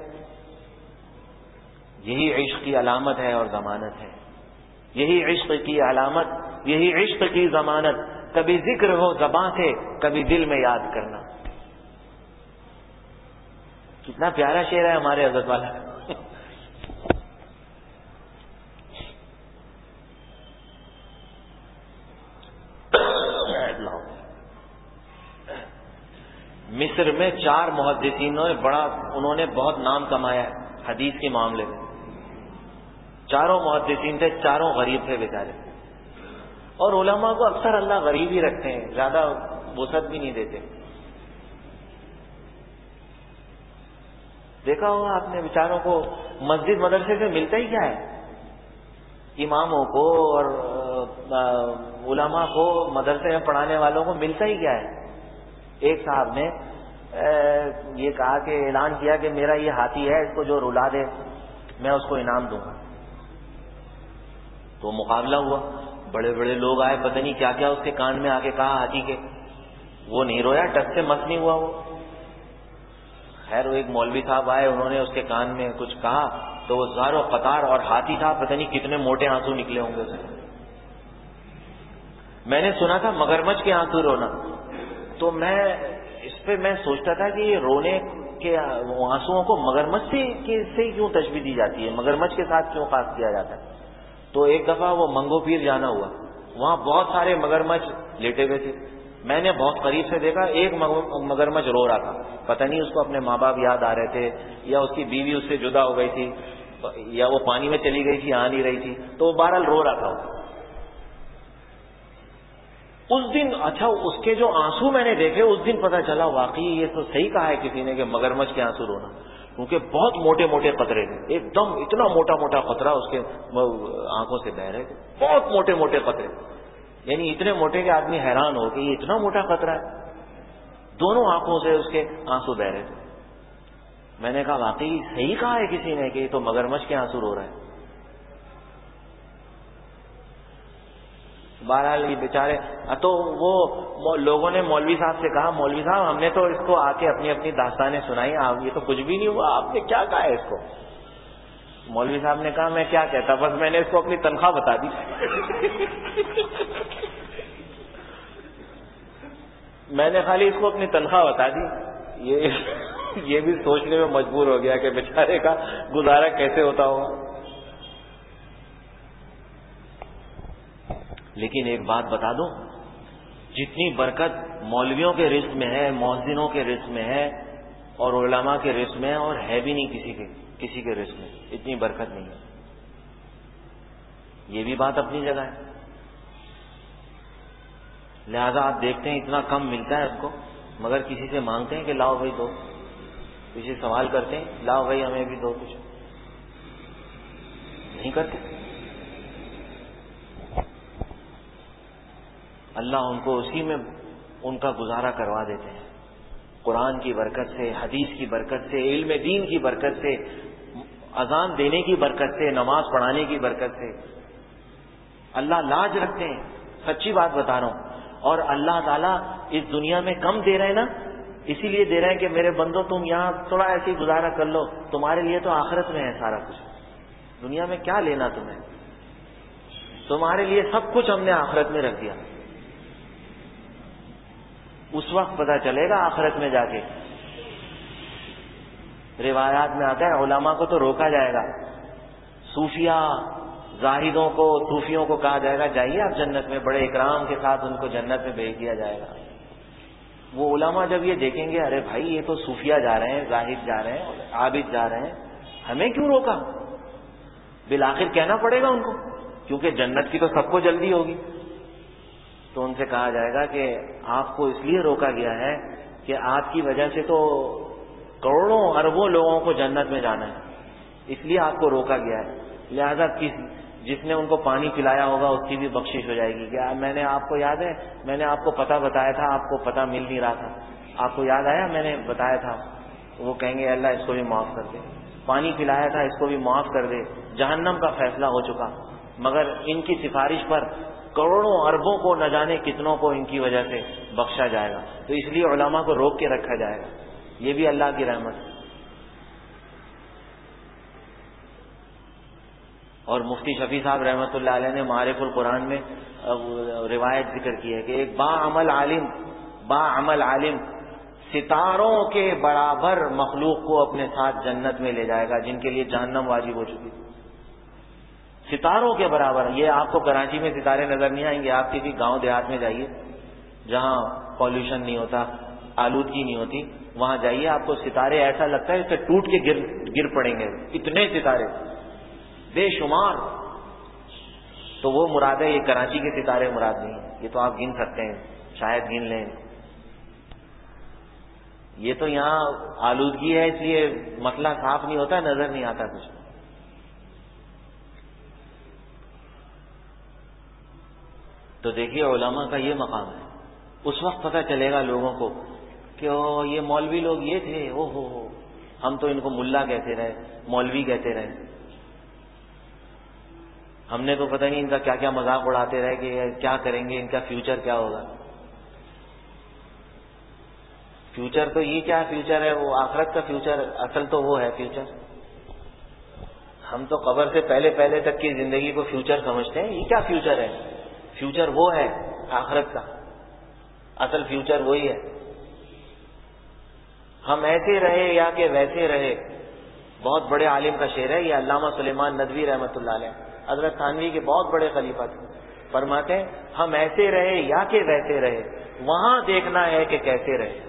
یہی عشق کی علامت ہے اور ضمانت ہے. یہی عشق کی علامت، یہی عشق کی ضمانت، کبھی ذکر ہو زباں سے کبھی دل میں یاد کرنا. کتنا پیارا شعر ہے ہمارے حضرت والا. مصر میں چار محدثینوں نے بڑا انہوں نے بہت نام کمایا ہے حدیث کے معاملے میں. چاروں محدثین تھے، چاروں غریب تھے بیچارے. اور علماء کو اکثر اللہ غریب ہی رکھتے ہیں، زیادہ وسعت بھی نہیں دیتے. دیکھا ہوگا آپ نے بیچاروں کو مسجد مدرسے سے ملتا ہی کیا ہے. اماموں کو اور علماء کو مدرسے میں پڑھانے والوں کو ملتا ہی کیا ہے. ایک صاحب نے یہ کہا کہ اعلان کیا کہ میرا یہ ہاتھی ہے، اس کو جو رلا دے میں اس کو انعام دوں گا. تو مقابلہ ہوا، بڑے بڑے لوگ آئے، پتہ نہیں کیا کیا اس کے کان میں آ کے کہا ہاتھی کے. وہ نہیں رویا، ٹس سے مس نہیں ہوا وہ. خیر وہ ایک مولوی صاحب آئے، انہوں نے اس کے کان میں کچھ کہا تو وہ زار و قطار، اور ہاتھی تھا پتہ نہیں کتنے موٹے آنسو نکلے ہوں گے اسے. میں نے سنا تھا مگرمچھ کے آنسو رونا، تو میں اس پہ میں سوچتا تھا کہ یہ رونے کے آنسوؤں کو مگرمچھ سے سے کیوں تشبیہ دی جاتی ہے، مگرمچھ کے ساتھ کیوں خاص کیا جاتا ہے. تو ایک دفعہ وہ منگو پیر جانا ہوا، وہاں بہت سارے مگرمچھ لیٹے ہوئے تھے. میں نے بہت قریب سے دیکھا، ایک مگرمچھ رو رہا تھا. پتہ نہیں اس کو اپنے ماں باپ یاد آ رہے تھے، یا اس کی بیوی اس سے جدا ہو گئی تھی، یا وہ پانی میں چلی گئی تھی آ نہیں رہی تھی، تو وہ بہرحال رو رہا تھا. اس دن اچھا اس کے جو آنسو میں نے دیکھے، اس دن پتہ چلا واقعی یہ تو صحیح کہا ہے کسی نے کہ مگرمچھ کے آنسو رونا، کیونکہ بہت موٹے موٹے قطرے تھے. ایک دم اتنا موٹا موٹا قطرہ اس کے آنکھوں سے بہ رہے تھے، بہت موٹے موٹے قطرے، یعنی اتنے موٹے کہ آدمی حیران ہو کہ یہ اتنا موٹا قطرہ ہے. دونوں آنکھوں سے اس کے آنسو بہ رہے تھے. میں نے کہا واقعی صحیح کہا ہے کسی نے کہ یہ تو مگرمچھ کے آنسو رو رہا ہے. بہرحال یہ بیچارے، تو وہ لوگوں نے مولوی صاحب سے کہا مولوی صاحب ہم نے تو اس کو آ کے اپنی اپنی داستانیں سنائی، یہ تو کچھ بھی نہیں ہوا، آپ نے کیا کہا ہے اس کو. مولوی صاحب نے کہا میں کیا کہتا، بس میں نے اس کو اپنی تنخواہ بتا دی. میں نے خالی اس کو اپنی تنخواہ بتا دی. یہ یہ بھی سوچنے میں مجبور ہو گیا کہ بیچارے کا گزارا کیسے ہوتا ہوگا. لیکن ایک بات بتا دوں، جتنی برکت مولویوں کے رزق میں ہے، مؤذنوں کے رزق میں ہے، اور علماء کے رزق میں ہے، اور ہے بھی نہیں کسی کے کسی کے رزق میں اتنی برکت نہیں ہے. یہ بھی بات اپنی جگہ ہے. لہذا آپ دیکھتے ہیں اتنا کم ملتا ہے اس کو، مگر کسی سے مانگتے ہیں کہ لاؤ بھائی دو، کسی سے سوال کرتے ہیں لاؤ بھائی ہمیں بھی دو، کچھ نہیں کرتے. اللہ ان کو اسی میں ان کا گزارا کروا دیتے ہیں. قرآن کی برکت سے، حدیث کی برکت سے، علم دین کی برکت سے، اذان دینے کی برکت سے، نماز پڑھانے کی برکت سے اللہ لاج رکھتے ہیں. سچی بات بتا رہا ہوں. اور اللہ تعالیٰ اس دنیا میں کم دے رہے ہیں نا، اسی لیے دے رہے ہیں کہ میرے بندو تم یہاں تھوڑا ایسی گزارا کر لو، تمہارے لیے تو آخرت میں ہے سارا کچھ. دنیا میں کیا لینا تمہیں، تمہارے لیے سب کچھ ہم نے آخرت میں رکھ دیا. اس وقت پتہ چلے گا آخرت میں جا کے. روایات میں آتا ہے علماء کو تو روکا جائے گا، صوفیہ زاہدوں کو، صوفیوں کو کہا جائے گا جائیے آپ جنت میں، بڑے اکرام کے ساتھ ان کو جنت میں بھیج دیا جائے گا. وہ علماء جب یہ دیکھیں گے ارے بھائی یہ تو صوفیہ جا رہے ہیں، زاہد جا رہے ہیں، عابد جا رہے ہیں، ہمیں کیوں روکا؟ بالآخر کہنا پڑے گا ان کو، کیونکہ جنت کی تو سب کو جلدی ہوگی. تو ان سے کہا جائے گا کہ آپ کو اس لیے روکا گیا ہے کہ آپ کی وجہ سے تو کروڑوں اربوں لوگوں کو جنت میں جانا ہے، اس لیے آپ کو روکا گیا ہے. لہذا کس جس نے ان کو پانی پلایا ہوگا اس کی بھی بخشش ہو جائے گی. کیا میں نے آپ کو یاد ہے، میں نے آپ کو پتہ بتایا تھا، آپ کو پتہ مل نہیں رہا تھا، آپ کو یاد آیا میں نے بتایا تھا. وہ کہیں گے اللہ اس کو بھی معاف کر دے، پانی پلایا تھا اس کو بھی معاف کر دے. جہنم کا فیصلہ ہو چکا، مگر ان کی سفارش پر کروڑوں اربوں کو نہ جانے کتنوں کو ان کی وجہ سے بخشا جائے گا. تو اس لیے علماء کو روک کے رکھا جائے گا. یہ بھی اللہ کی رحمت ہے. اور مفتی شفیع صاحب رحمۃ اللہ علیہ نے معارف القرآن میں روایت ذکر کی ہے کہ ایک با عمل عالم با عمل عالم ستاروں کے برابر مخلوق کو اپنے ساتھ جنت میں لے جائے گا جن کے لیے جہنم واجب ہو چکی. ستاروں کے برابر. یہ آپ کو کراچی میں ستارے نظر نہیں آئیں گے. آپ کسی گاؤں دیہات میں جائیے جہاں پالوشن نہیں ہوتا، آلودگی نہیں ہوتی، وہاں جائیے آپ کو ستارے ایسا لگتا ہے جیسے ٹوٹ کے گر گر پڑیں گے. اتنے ستارے بے شمار. تو وہ مراد ہے، یہ کراچی کے ستارے مراد نہیں. یہ تو آپ گن سکتے ہیں، شاید گن لیں. یہ تو یہاں آلودگی ہے اس لیے مسئلہ صاف نہیں ہوتا، نظر نہیں آتا کچھ. تو دیکھیے علماء کا یہ مقام ہے. اس وقت پتہ چلے گا لوگوں کو کہ او یہ مولوی لوگ یہ تھے، او ہو ہو ہم تو ان کو ملا کہتے رہے، مولوی کہتے رہے، ہم نے تو پتہ نہیں ان کا کیا کیا مذاق اڑاتے رہے کہ کیا کریں گے، ان کا فیوچر کیا ہوگا. فیوچر تو یہ کیا فیوچر ہے، وہ آخرت کا فیوچر، اصل تو وہ ہے فیوچر. ہم تو قبر سے پہلے پہلے تک کی زندگی کو فیوچر سمجھتے ہیں. یہ کیا فیوچر ہے؟ فیوچر وہ ہے آخرت کا، اصل فیوچر وہی ہے. ہم ایسے رہے یا کہ ویسے رہے. بہت بڑے عالم کا شعر ہے یہ، علامہ سلیمان ندوی رحمۃ اللہ علیہ، حضرت تھانوی کے بہت بڑے خلیفہ تھے. فرماتے ہیں ہم ایسے رہے یا کہ ویسے رہے، وہاں دیکھنا ہے کہ کیسے رہے.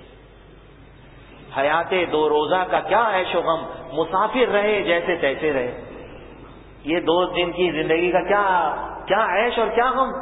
حیات دو روزہ کا کیا عیش و غم، مسافر رہے جیسے تیسے رہے. یہ دو دن کی زندگی کا کیا کیا عیش اور کیا غم.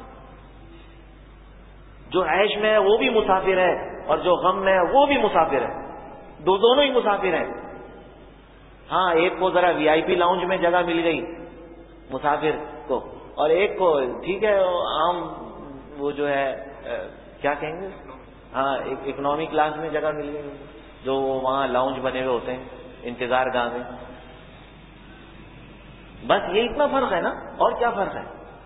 جو عیش میں ہے وہ بھی مسافر ہے اور جو غم میں ہے وہ بھی مسافر ہے. دو دونوں ہی مسافر ہیں. ہاں ایک کو ذرا وی آئی پی لاؤنج میں جگہ مل گئی مسافر کو، اور ایک کو ٹھیک ہے عام وہ جو ہے کیا کہیں گے، ہاں اکنامی کلاس میں جگہ مل گئی، جو وہاں لاؤنج بنے ہوئے ہوتے ہیں انتظار گاہ میں. بس یہ اتنا فرق ہے نا، اور کیا فرق ہے.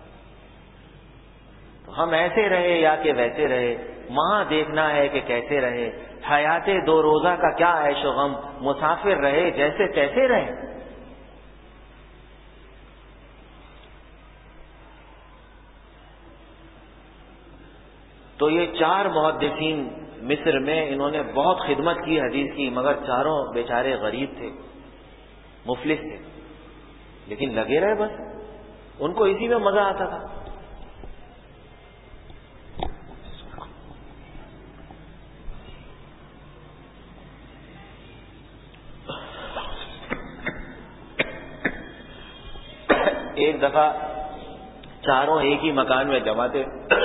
تو ہم ایسے رہے یا کہ ویسے رہے، وہاں دیکھنا ہے کہ کیسے رہے. حیات دو روزہ کا کیا عیش و غم، مسافر رہے جیسے تیسے رہے. تو یہ چار محدثین مصر میں انہوں نے بہت خدمت کی حدیث کی، مگر چاروں بیچارے غریب تھے، مفلس تھے، لیکن لگے رہے. بس ان کو اسی میں مزہ آتا تھا. ایک دفعہ چاروں ایک ہی مکان میں جمع تھے،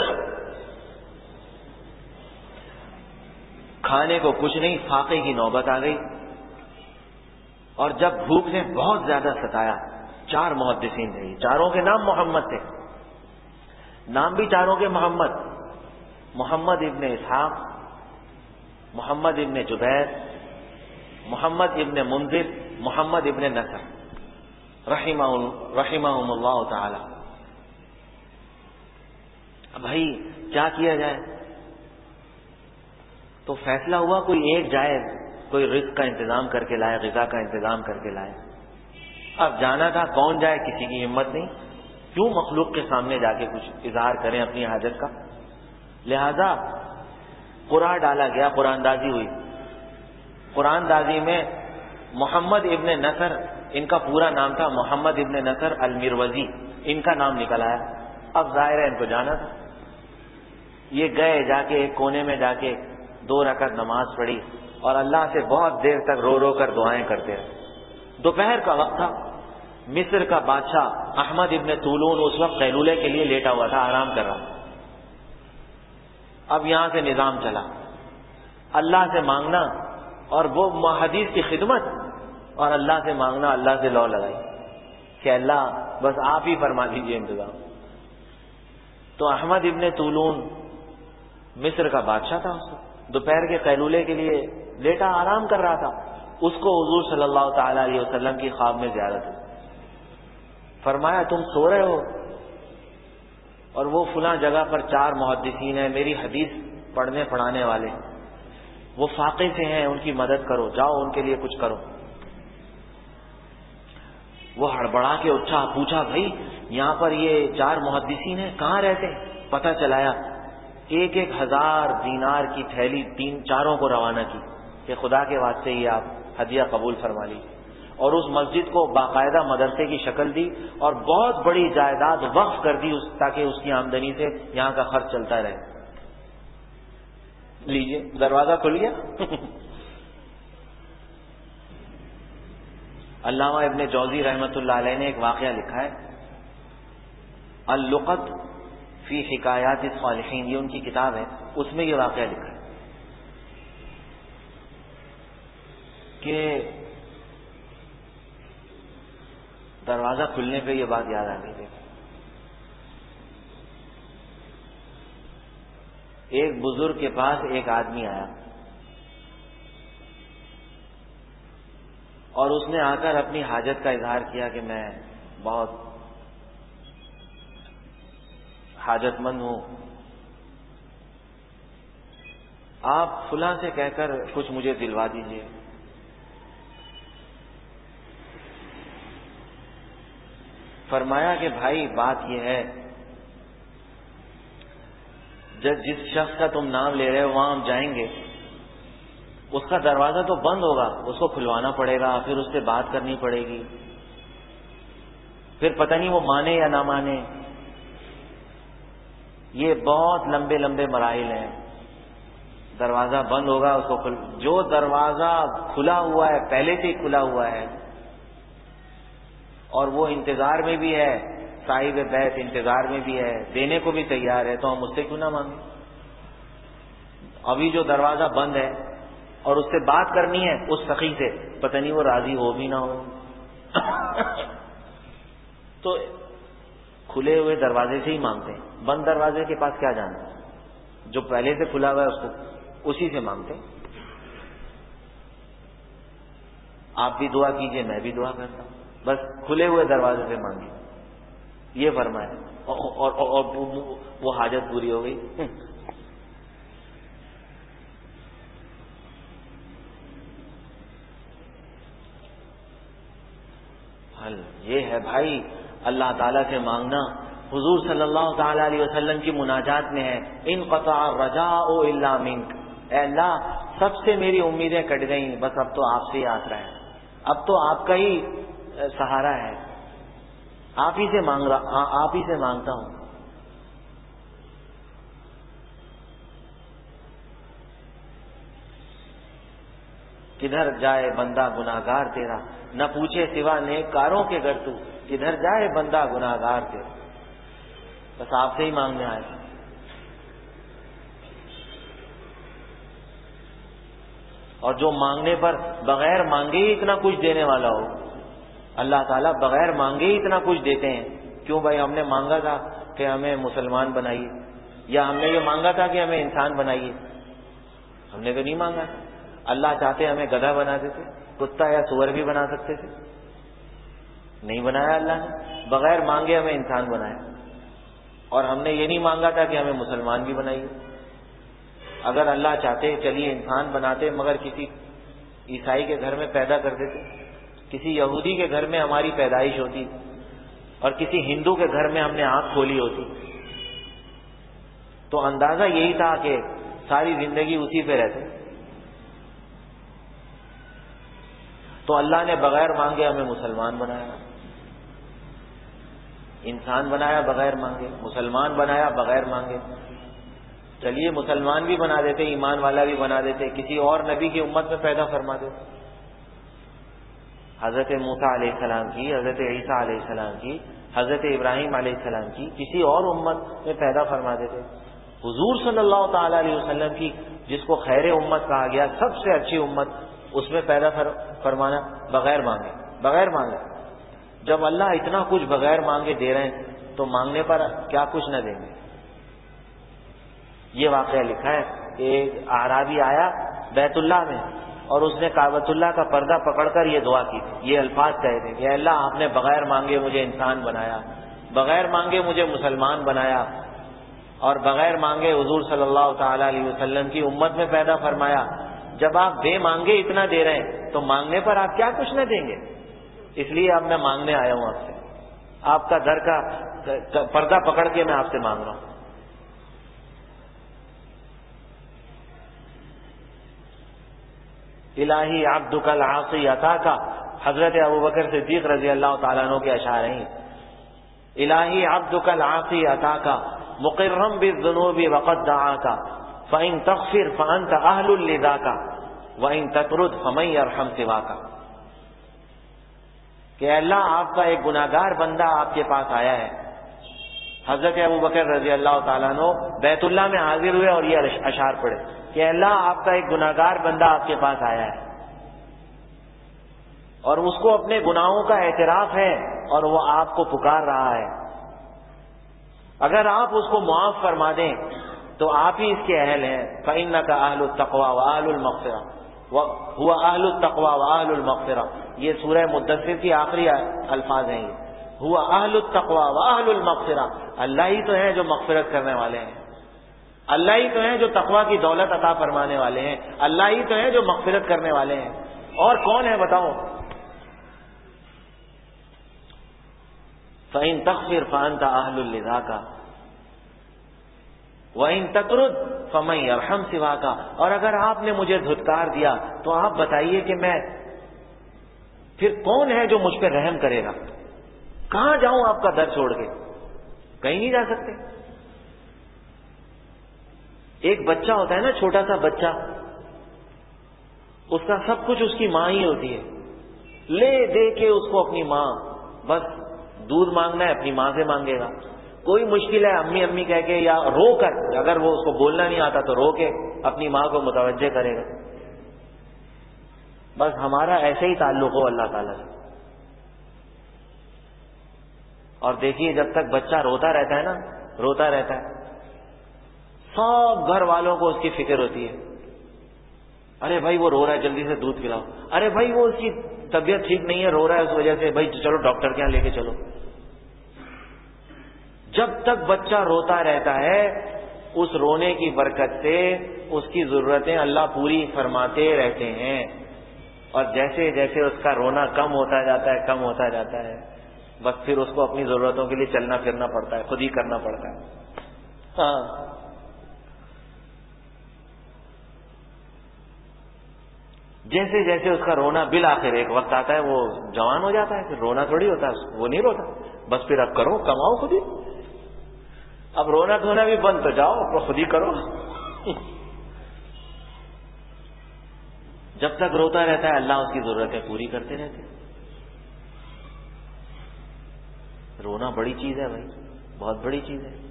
کھانے کو کچھ نہیں، فاقے کی نوبت آ گئی. اور جب بھوک نے بہت زیادہ ستایا، چار محدثین تھے، چاروں کے نام محمد تھے، نام بھی چاروں کے محمد. محمد ابن اسحاق، محمد ابن جبیر، محمد ابن منذر، محمد ابن نصر رحمہ رحمہم اللہ تعالی. بھائی کیا کیا جائے؟ تو فیصلہ ہوا کوئی ایک جائے، کوئی رزق کا انتظام کر کے لائے، غذا کا انتظام کر کے لائے. اب جانا تھا، کون جائے؟ کسی کی ہمت نہیں. کیوں مخلوق کے سامنے جا کے کچھ اظہار کریں اپنی حاجت کا؟ لہذا قرآن ڈالا گیا، قرآن دازی ہوئی. قرآن دازی میں محمد ابن نصر، ان کا پورا نام تھا محمد ابن نصر المروزی، ان کا نام نکل آیا. اب ظاہر ہے ان کو جانا تھا. یہ گئے، جا کے ایک کونے میں جا کے دو رکعت نماز پڑھی اور اللہ سے بہت دیر تک رو رو کر دعائیں کرتے رہے. دوپہر کا وقت تھا. مصر کا بادشاہ احمد ابن طولون اس وقت قیلولے کے لیے لیٹا ہوا تھا، آرام کر رہا. اب یہاں سے نظام چلا اللہ سے مانگنا اور وہ حدیث کی خدمت، اور اللہ سے مانگنا، اللہ سے لو لگائی کہ اللہ بس آپ ہی فرما دیجیے انتظام. تو احمد ابن طولون مصر کا بادشاہ تھا، اس کو دوپہر کے قیلولے کے لیے لیٹا آرام کر رہا تھا. اس کو حضور صلی اللہ تعالی علیہ وسلم کی خواب میں زیارت ہوئی. فرمایا تم سو رہے ہو اور وہ فلاں جگہ پر چار محدثین ہیں میری حدیث پڑھنے پڑھانے والے، وہ فاقے سے ہیں، ان کی مدد کرو، جاؤ ان کے لیے کچھ کرو. وہ ہڑبڑا کے اٹھا، پوچھا بھائی یہاں پر یہ چار محدثین ہیں، کہاں رہتے ہیں؟ پتہ چلایا ایک ایک ہزار دینار کی تھیلی تین چاروں کو روانہ کی کہ خدا کے واسطے یہ آپ ہدیہ قبول فرما لی. اور اس مسجد کو باقاعدہ مدرسے کی شکل دی اور بہت بڑی جائیداد وقف کر دی اس تاکہ اس کی آمدنی سے یہاں کا خرچ چلتا رہے. لیجئے دروازہ کھل گیا. علامہ ابن جوزی رحمۃ اللہ علیہ نے ایک واقعہ لکھا ہے، اللقط فی حکایات الصالحین، یہ ان کی کتاب ہے، اس میں یہ واقعہ لکھا ہے کہ دروازہ کھلنے پہ یہ بات یاد آ گئی تھی. ایک بزرگ کے پاس ایک آدمی آیا اور اس نے آ کر اپنی حاجت کا اظہار کیا کہ میں بہت حاجت مند ہوں، آپ فلاں سے کہہ کر کچھ مجھے دلوا دیجیے. فرمایا کہ بھائی بات یہ ہے، جس شخص کا تم نام لے رہے ہو وہاں ہم جائیں گے، اس کا دروازہ تو بند ہوگا، اس کو کھلوانا پڑے گا، پھر اس سے بات کرنی پڑے گی، پھر پتہ نہیں وہ مانے یا نہ مانے. یہ بہت لمبے لمبے مراحل ہیں. دروازہ بند ہوگا، اس کو کھل... جو دروازہ کھلا ہوا ہے پہلے سے ہی کھلا ہوا ہے اور وہ انتظار میں بھی ہے، صاحب بیت انتظار میں بھی ہے، دینے کو بھی تیار ہے، تو ہم اس سے کیوں نہ مانگیں؟ ابھی جو دروازہ بند ہے اور اس سے بات کرنی ہے اس سخی سے، پتہ نہیں وہ راضی ہو بھی نہ ہو. تو کھلے ہوئے دروازے سے ہی مانگتے ہیں، بند دروازے کے پاس کیا جانا ہے؟ جو پہلے سے کھلا ہوا ہے اس کو اسی سے مانگتے ہیں. آپ بھی دعا کیجئے، میں بھی دعا کرتا ہوں، بس کھلے ہوئے دروازے سے مانگے، یہ فرمایا اور, اور, اور, اور وہ حاجت پوری ہو گئی. حل یہ ہے بھائی اللہ تعالیٰ سے مانگنا. حضور صلی اللہ تعالی علیہ وسلم کی مناجات میں ہے، انقطع الرجاء الا منک، اے اللہ سب سے میری امیدیں کٹ گئیں، بس اب تو آپ سے ہی آسرا ہے، اب تو آپ کا ہی سہارا ہے، آپ ہی سے مانگ رہا، آپ ہی سے مانگتا ہوں. کدھر جائے بندہ گناہگار تیرا، نہ پوچھے سوا نیک کاروں کے گر تو، کدھر جائے بندہ گناہگار تیرا، بس آپ سے ہی مانگنے آئے. اور جو مانگنے پر بغیر مانگے ہی اتنا کچھ دینے والا ہو، اللہ تعالیٰ بغیر مانگے ہی اتنا کچھ دیتے ہیں. کیوں بھائی؟ ہم نے مانگا تھا کہ ہمیں مسلمان بنائیے، یا ہم نے یہ مانگا تھا کہ ہمیں انسان بنائیے؟ ہم نے تو نہیں مانگا تھا. اللہ چاہتے ہمیں گدھا بنا دیتے, کتا یا سور بھی بنا سکتے تھے, نہیں بنایا اللہ نے, بغیر مانگے ہمیں انسان بنایا. اور ہم نے یہ نہیں مانگا تھا کہ ہمیں مسلمان بھی بنائیے. اگر اللہ چاہتے چلیے انسان بناتے, مگر کسی عیسائی کے گھر میں پیدا کر دیتے, کسی یہودی کے گھر میں ہماری پیدائش ہوتی, اور کسی ہندو کے گھر میں ہم نے آنکھ کھولی ہوتی, تو اندازہ یہی تھا کہ ساری زندگی اسی پہ رہتے. تو اللہ نے بغیر مانگے ہمیں مسلمان بنایا, انسان بنایا بغیر مانگے, مسلمان بنایا بغیر مانگے. چلیے مسلمان بھی بنا دیتے, ایمان والا بھی بنا دیتے, کسی اور نبی کی امت میں پیدا فرما دیتے. حضرت موسیٰ علیہ السلام کی, حضرت عیسیٰ علیہ السلام کی, حضرت ابراہیم علیہ السلام کی کسی اور امت میں پیدا فرما دیتے. حضور صلی اللہ تعالی علیہ وسلم کی, جس کو خیر امت کہا گیا, سب سے اچھی امت, اس میں پیدا فرمانا بغیر مانگے, بغیر مانگے. جب اللہ اتنا کچھ بغیر مانگے دے رہے ہیں تو مانگنے پر کیا کچھ نہ دیں گے. یہ واقعہ لکھا ہے کہ ایک اعرابی آیا بیت اللہ میں, اور اس نے کعبۃ اللہ کا پردہ پکڑ کر یہ دعا کی تھی, یہ الفاظ کہے تھے کہ اللہ آپ نے بغیر مانگے مجھے انسان بنایا, بغیر مانگے مجھے مسلمان بنایا, اور بغیر مانگے حضور صلی اللہ تعالی علیہ وسلم کی امت میں پیدا فرمایا. جب آپ بے مانگے اتنا دے رہے ہیں تو مانگنے پر آپ کیا کچھ نہ دیں گے. اس لیے اب میں مانگنے آیا ہوں آپ سے, آپ کا در کا پردہ پکڑ کے میں آپ سے مانگ رہا ہوں. الہی عبدک العاصی عطا کا, حضرت ابوبکر صدیق رضی اللہ تعالیٰ عنہ کے اشعار ہیں. الہی عبدک العاصی عطا کا مقرم بالذنوب وقد دعاک فإن تغفر فأنت أهل لذاك وإن تطرد فمن يرحم سواك. کہ اللہ آپ کا ایک گناہگار بندہ آپ کے پاس آیا ہے. حضرت ابوبکر رضی اللہ تعالیٰ عنہ بیت اللہ میں حاضر ہوئے اور یہ اشعار پڑھے کہ اللہ آپ کا ایک گناہگار بندہ آپ کے پاس آیا ہے, اور اس کو اپنے گناہوں کا اعتراف ہے, اور وہ آپ کو پکار رہا ہے. اگر آپ اس کو معاف فرما دیں تو آپ ہی اس کے اہل ہیں. فإنك أهل التقوى وأهل المغفرة هو أهل التقوى وأهل المغفرة. یہ سورہ مدثر کی آخری الفاظ ہیں. یہ هو أهل التقوى وأهل المغفرة, اللہ ہی تو ہیں جو مغفرت کرنے والے ہیں, اللہ ہی تو ہیں جو تقوی کی دولت عطا فرمانے والے ہیں, اللہ ہی تو ہیں جو مغفرت کرنے والے ہیں. اور کون ہے بتاؤ؟ فإن تغفر فأنت أهل لذاك وَإِن تَطْرُدْ فَمَن يَرْحَمْ سِوَاكَ. اور اگر آپ نے مجھے دھتکار دیا تو آپ بتائیے کہ میں پھر کون ہے جو مجھ پہ رحم کرے گا. کہاں جاؤں آپ کا در چھوڑ کے؟ کہیں نہیں جا سکتے. ایک بچہ ہوتا ہے نا, چھوٹا سا بچہ, اس کا سب کچھ اس کی ماں ہی ہوتی ہے. لے دے کے اس کو اپنی ماں, بس دودھ مانگنا ہے اپنی ماں سے مانگے گا. کوئی مشکل ہے امی امی کہہ کے, یا رو کر, اگر وہ اس کو بولنا نہیں آتا تو رو کے اپنی ماں کو متوجہ کرے گا. بس ہمارا ایسے ہی تعلق ہو اللہ تعالیٰ سے. اور دیکھیے جب تک بچہ روتا رہتا ہے نا, روتا رہتا ہے, سب گھر والوں کو اس کی فکر ہوتی ہے. ارے بھائی وہ رو رہا ہے, جلدی سے دودھ پلاؤ. ارے بھائی وہ اس کی طبیعت ٹھیک نہیں ہے, رو رہا ہے اس وجہ سے, بھائی چلو ڈاکٹر کے یہاں لے کے چلو. جب تک بچہ روتا رہتا ہے, اس رونے کی برکت سے اس کی ضرورتیں اللہ پوری فرماتے رہتے ہیں. اور جیسے جیسے اس کا رونا کم ہوتا جاتا ہے, کم ہوتا جاتا ہے, بس پھر اس کو اپنی ضرورتوں کے لیے چلنا پھرنا پڑتا ہے, خود ہی کرنا پڑتا ہے. ہاں, جیسے جیسے اس کا رونا بالآخر ایک وقت آتا ہے, وہ جوان ہو جاتا ہے, پھر رونا تھوڑی ہوتا ہے, وہ نہیں روتا. بس پھر اب کرو, کماؤ خود ہی. اب رونا دھونا بھی بند, تو جاؤ اپنا خود ہی کرو. جب تک روتا رہتا ہے اللہ اس کی ضرورتیں پوری کرتے رہتے ہیں. رونا بڑی چیز ہے بھائی, بہت بڑی چیز ہے.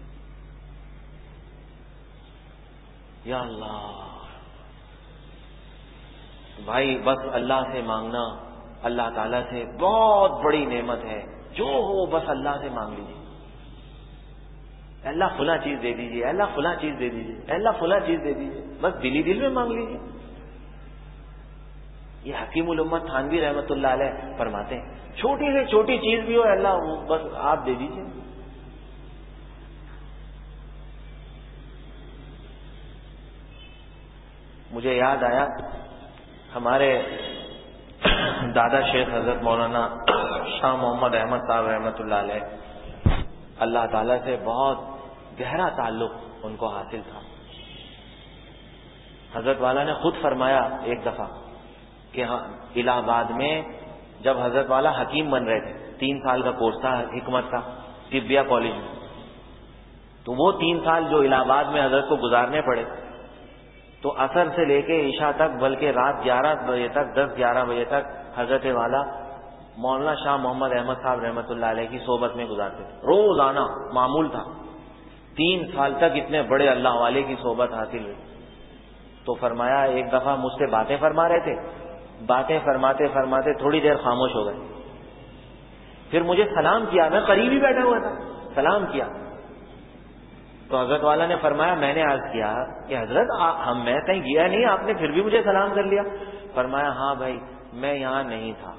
یا اللہ بھائی, بس اللہ سے مانگنا اللہ تعالیٰ سے بہت بڑی نعمت ہے. جو ہو بس اللہ سے مانگ لیجیے. اللہ فلاں چیز دے دیجیے، اللہ فلاں چیز دے دیجیے، اللہ فلاں چیز دے دیجیے، بس دل ہی دل میں مانگ لیجیے۔ یہ حکیم الامت تھانوی رحمۃ اللہ علیہ فرماتے ہیں چھوٹی سے چھوٹی چیز بھی ہو اللہ بس آپ دے دیجیے۔ مجھے یاد آیا ہمارے دادا شیخ حضرت مولانا شاہ محمد احمد صاحب رحمۃ اللہ علیہ، اللہ تعالیٰ سے بہت گہرا تعلق ان کو حاصل تھا۔ حضرت والا نے خود فرمایا ایک دفعہ کہ ہاں الہ آباد میں جب حضرت والا حکیم بن رہے تھے، تین سال کا کورس تھا حکمت کا طبیہ کالج میں، تو وہ تین سال جو الہ آباد میں حضرت کو گزارنے پڑے تو عصر سے لے کے عشاء تک بلکہ رات گیارہ بجے تک دس گیارہ بجے تک حضرت والا مولانا شاہ محمد احمد صاحب رحمۃ اللہ علیہ کی صحبت میں گزارتے تھے، روزانہ معمول تھا۔ تین سال تک اتنے بڑے اللہ والے کی صحبت حاصل ہوئی۔ تو فرمایا ایک دفعہ مجھ سے باتیں فرما رہے تھے، باتیں فرماتے فرماتے تھوڑی دیر خاموش ہو گئے، پھر مجھے سلام کیا، میں قریب ہی بیٹھا ہوا تھا، سلام کیا تو حضرت والا نے فرمایا میں نے عرض کیا کہ حضرت ہم میں کہیں گیا نہیں، آپ نے پھر بھی مجھے سلام کر لیا۔ فرمایا ہاں بھائی میں یہاں نہیں تھا،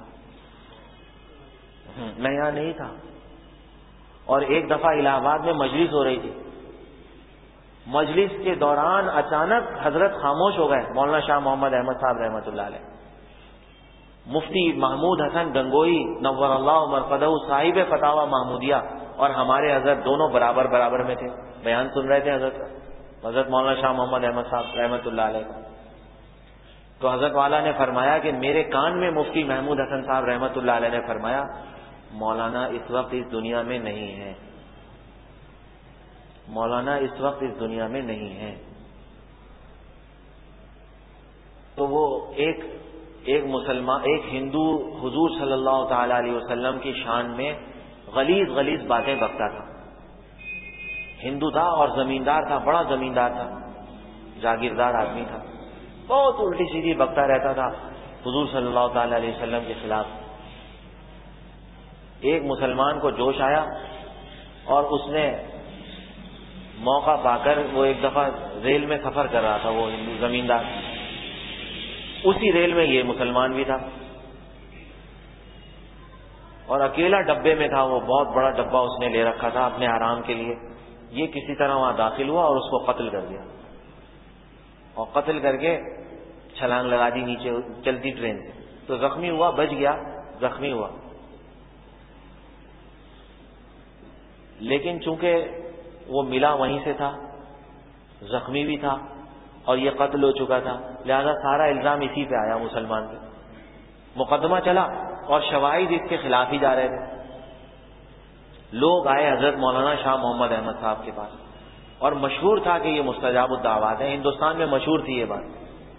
میں یہاں نہیں تھا۔ اور ایک دفعہ الہ آباد میں مجلس ہو رہی تھی، مجلس کے دوران اچانک حضرت خاموش ہو گئے، مولانا شاہ محمد احمد صاحب رحمۃ اللہ علیہ، مفتی محمود حسن گنگوئی نور اللہ مرقدہ صاحب فتاوی محمودیہ اور ہمارے حضرت دونوں برابر برابر میں تھے، بیان سن رہے تھے حضرت کا، حضرت مولانا شاہ محمد احمد صاحب رحمۃ اللہ علیہ کا۔ تو حضرت والا نے فرمایا کہ میرے کان میں مفتی محمود حسن صاحب رحمۃ اللہ علیہ نے فرمایا مولانا اس وقت اس دنیا میں نہیں ہے، مولانا اس وقت اس دنیا میں نہیں ہے۔ تو وہ ایک ایک مسلمان ایک ہندو حضور صلی اللہ تعالی علیہ وسلم کی شان میں غلیظ غلیظ باتیں بکتا تھا، ہندو تھا اور زمیندار تھا، بڑا زمیندار تھا، جاگیردار آدمی تھا، بہت الٹی سیدھی بکتا رہتا تھا حضور صلی اللہ تعالی علیہ وسلم کے خلاف۔ ایک مسلمان کو جوش آیا اور اس نے موقع پا کر وہ ایک دفعہ ریل میں سفر کر رہا تھا، وہ زمیندار، اسی ریل میں یہ مسلمان بھی تھا اور اکیلا ڈبے میں تھا، وہ بہت بڑا ڈبہ اس نے لے رکھا تھا اپنے آرام کے لیے۔ یہ کسی طرح وہاں داخل ہوا اور اس کو قتل کر دیا، اور قتل کر کے چھلانگ لگا دی نیچے چلتی ٹرین سے، تو زخمی ہوا، بچ گیا، زخمی ہوا، لیکن چونکہ وہ ملا وہیں سے تھا، زخمی بھی تھا اور یہ قتل ہو چکا تھا، لہذا سارا الزام اسی پہ آیا مسلمان پہ۔ مقدمہ چلا اور شواہد اس کے خلاف ہی جا رہے تھے۔ لوگ آئے حضرت مولانا شاہ محمد احمد صاحب کے پاس، اور مشہور تھا کہ یہ مستجاب الدعوات ہیں، ہندوستان میں مشہور تھی یہ بات،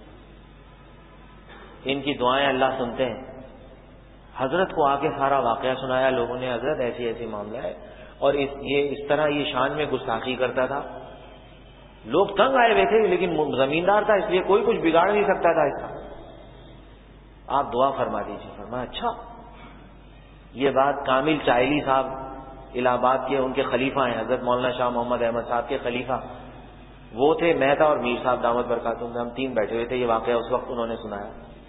ان کی دعائیں اللہ سنتے ہیں۔ حضرت کو آ کے سارا واقعہ سنایا لوگوں نے، حضرت ایسی ایسی معاملہ ہے اور اس یہ اس طرح یہ شان میں گستاخی کرتا تھا۔ لوگ تنگ آئے ہوئے تھے، لیکن زمیندار تھا اس لیے کوئی کچھ بگاڑ نہیں سکتا تھا اس کا، آپ دعا فرما دیجیے۔ فرمایا اچھا۔ یہ بات کامل چائلی صاحب الہ آباد کے ان کے خلیفہ ہیں، حضرت مولانا شاہ محمد احمد صاحب کے خلیفہ وہ تھے، میں تھا اور میر صاحب دامت برکاتہم میں، ہم تین بیٹھے ہوئے تھے، یہ واقعہ اس وقت انہوں نے سنایا۔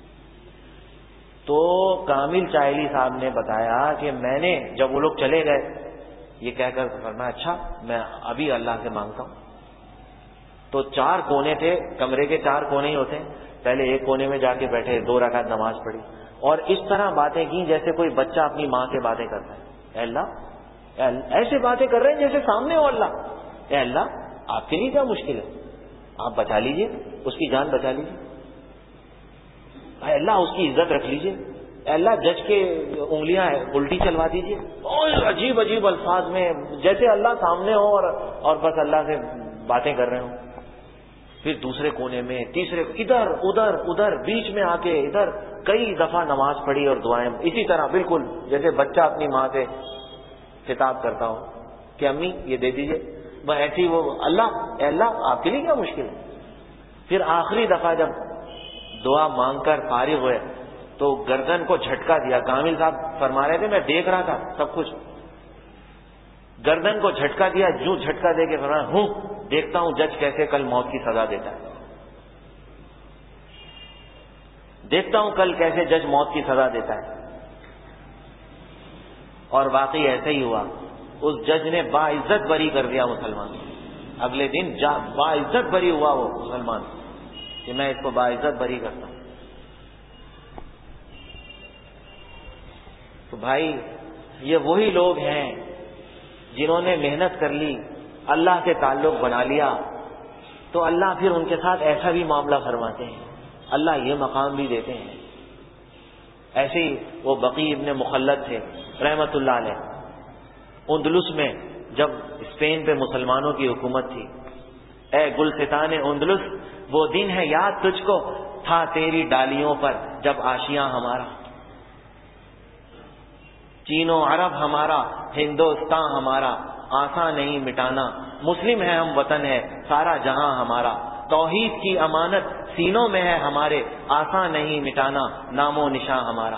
تو کامل چائلی صاحب نے بتایا کہ میں نے جب وہ لوگ چلے گئے یہ کہہ کر فرمایا اچھا میں ابھی اللہ سے مانگتا ہوں۔ تو چار کونے تھے، کمرے کے چار کونے ہی ہوتے ہیں، پہلے ایک کونے میں جا کے بیٹھے، دو رکعت نماز پڑھی اور اس طرح باتیں کی جیسے کوئی بچہ اپنی ماں سے باتیں کرتا ہے۔ اے اللہ، اے اللہ، ایسے باتیں کر رہے ہیں جیسے سامنے ہو اللہ۔ اے اللہ آپ کے لیے کیا مشکل ہے، آپ بچا لیجئے، اس کی جان بچا لیجئے۔ اے اللہ اس کی عزت رکھ لیجئے۔ اے اللہ جج کے انگلیاں الٹی چلوا دیجئے۔ اور عجیب عجیب الفاظ میں جیسے اللہ سامنے ہو اور اور بس اللہ سے باتیں کر رہے ہوں۔ پھر دوسرے کونے میں، تیسرے، ادھر ادھر ادھر، بیچ میں آ کے ادھر کئی دفعہ نماز پڑھی اور دعائیں اسی طرح بالکل جیسے بچہ اپنی ماں سے خطاب کرتا ہو کہ امی یہ دے دیجئے، بس ایسی وہ اللہ، اے اللہ آپ کے لیے کیا مشکل ہے۔ پھر آخری دفعہ جب دعا مانگ کر فارغ ہوئے تو گردن کو جھٹکا دیا، کامل صاحب فرما رہے تھے میں دیکھ رہا تھا سب کچھ، گردن کو جھٹکا دیا، جو جھٹکا دے کے فرمایا ہوں دیکھتا ہوں جج کیسے کل موت کی سزا دیتا ہے، دیکھتا ہوں کل کیسے جج موت کی سزا دیتا ہے۔ اور واقعی ایسا ہی ہوا، اس جج نے باعزت بری کر دیا مسلمان کو۔ اگلے دن باعزت بری ہوا وہ مسلمان کہ میں اس کو باعزت بری کرتا ہوں۔ تو بھائی یہ وہی لوگ ہیں جنہوں نے محنت کر لی، اللہ سے تعلق بنا لیا، تو اللہ پھر ان کے ساتھ ایسا بھی معاملہ فرماتے ہیں، اللہ یہ مقام بھی دیتے ہیں۔ ایسے ہی وہ بقی ابن مخلد تھے رحمت اللہ علیہ، اندلس میں جب اسپین پہ مسلمانوں کی حکومت تھی، اے گلستان اندلس وہ دن ہے یاد تجھ کو، تھا تیری ڈالیوں پر جب آشیاں ہمارا، چین و عرب ہمارا ہندوستان ہمارا، آساں نہیں مٹانا، مسلم ہے ہم وطن ہے سارا جہاں ہمارا، توحید کی امانت سینوں میں ہے ہمارے، آساں نہیں مٹانا نام و نشاں ہمارا۔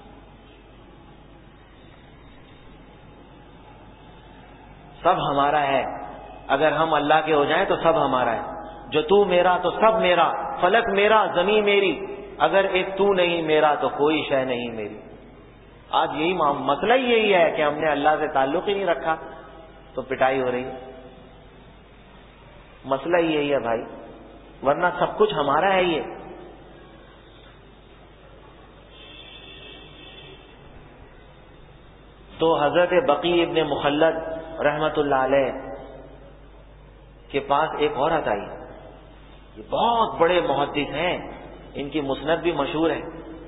سب ہمارا ہے، اگر ہم اللہ کے ہو جائیں تو سب ہمارا ہے، جو تو میرا تو سب میرا، فلک میرا زمین میری، اگر ایک تو نہیں میرا تو کوئی شے نہیں میری۔ آج یہی مسئلہ ہی یہی ہے کہ ہم نے اللہ سے تعلق ہی نہیں رکھا تو پٹائی ہو رہی ہے، مسئلہ ہی یہی ہے بھائی، ورنہ سب کچھ ہمارا ہے۔ یہ تو حضرت بقی ابن مخلد رحمت اللہ علیہ کے پاس ایک عورت آئی، یہ بہت بڑے محدث ہیں، ان کی مسند بھی مشہور ہے،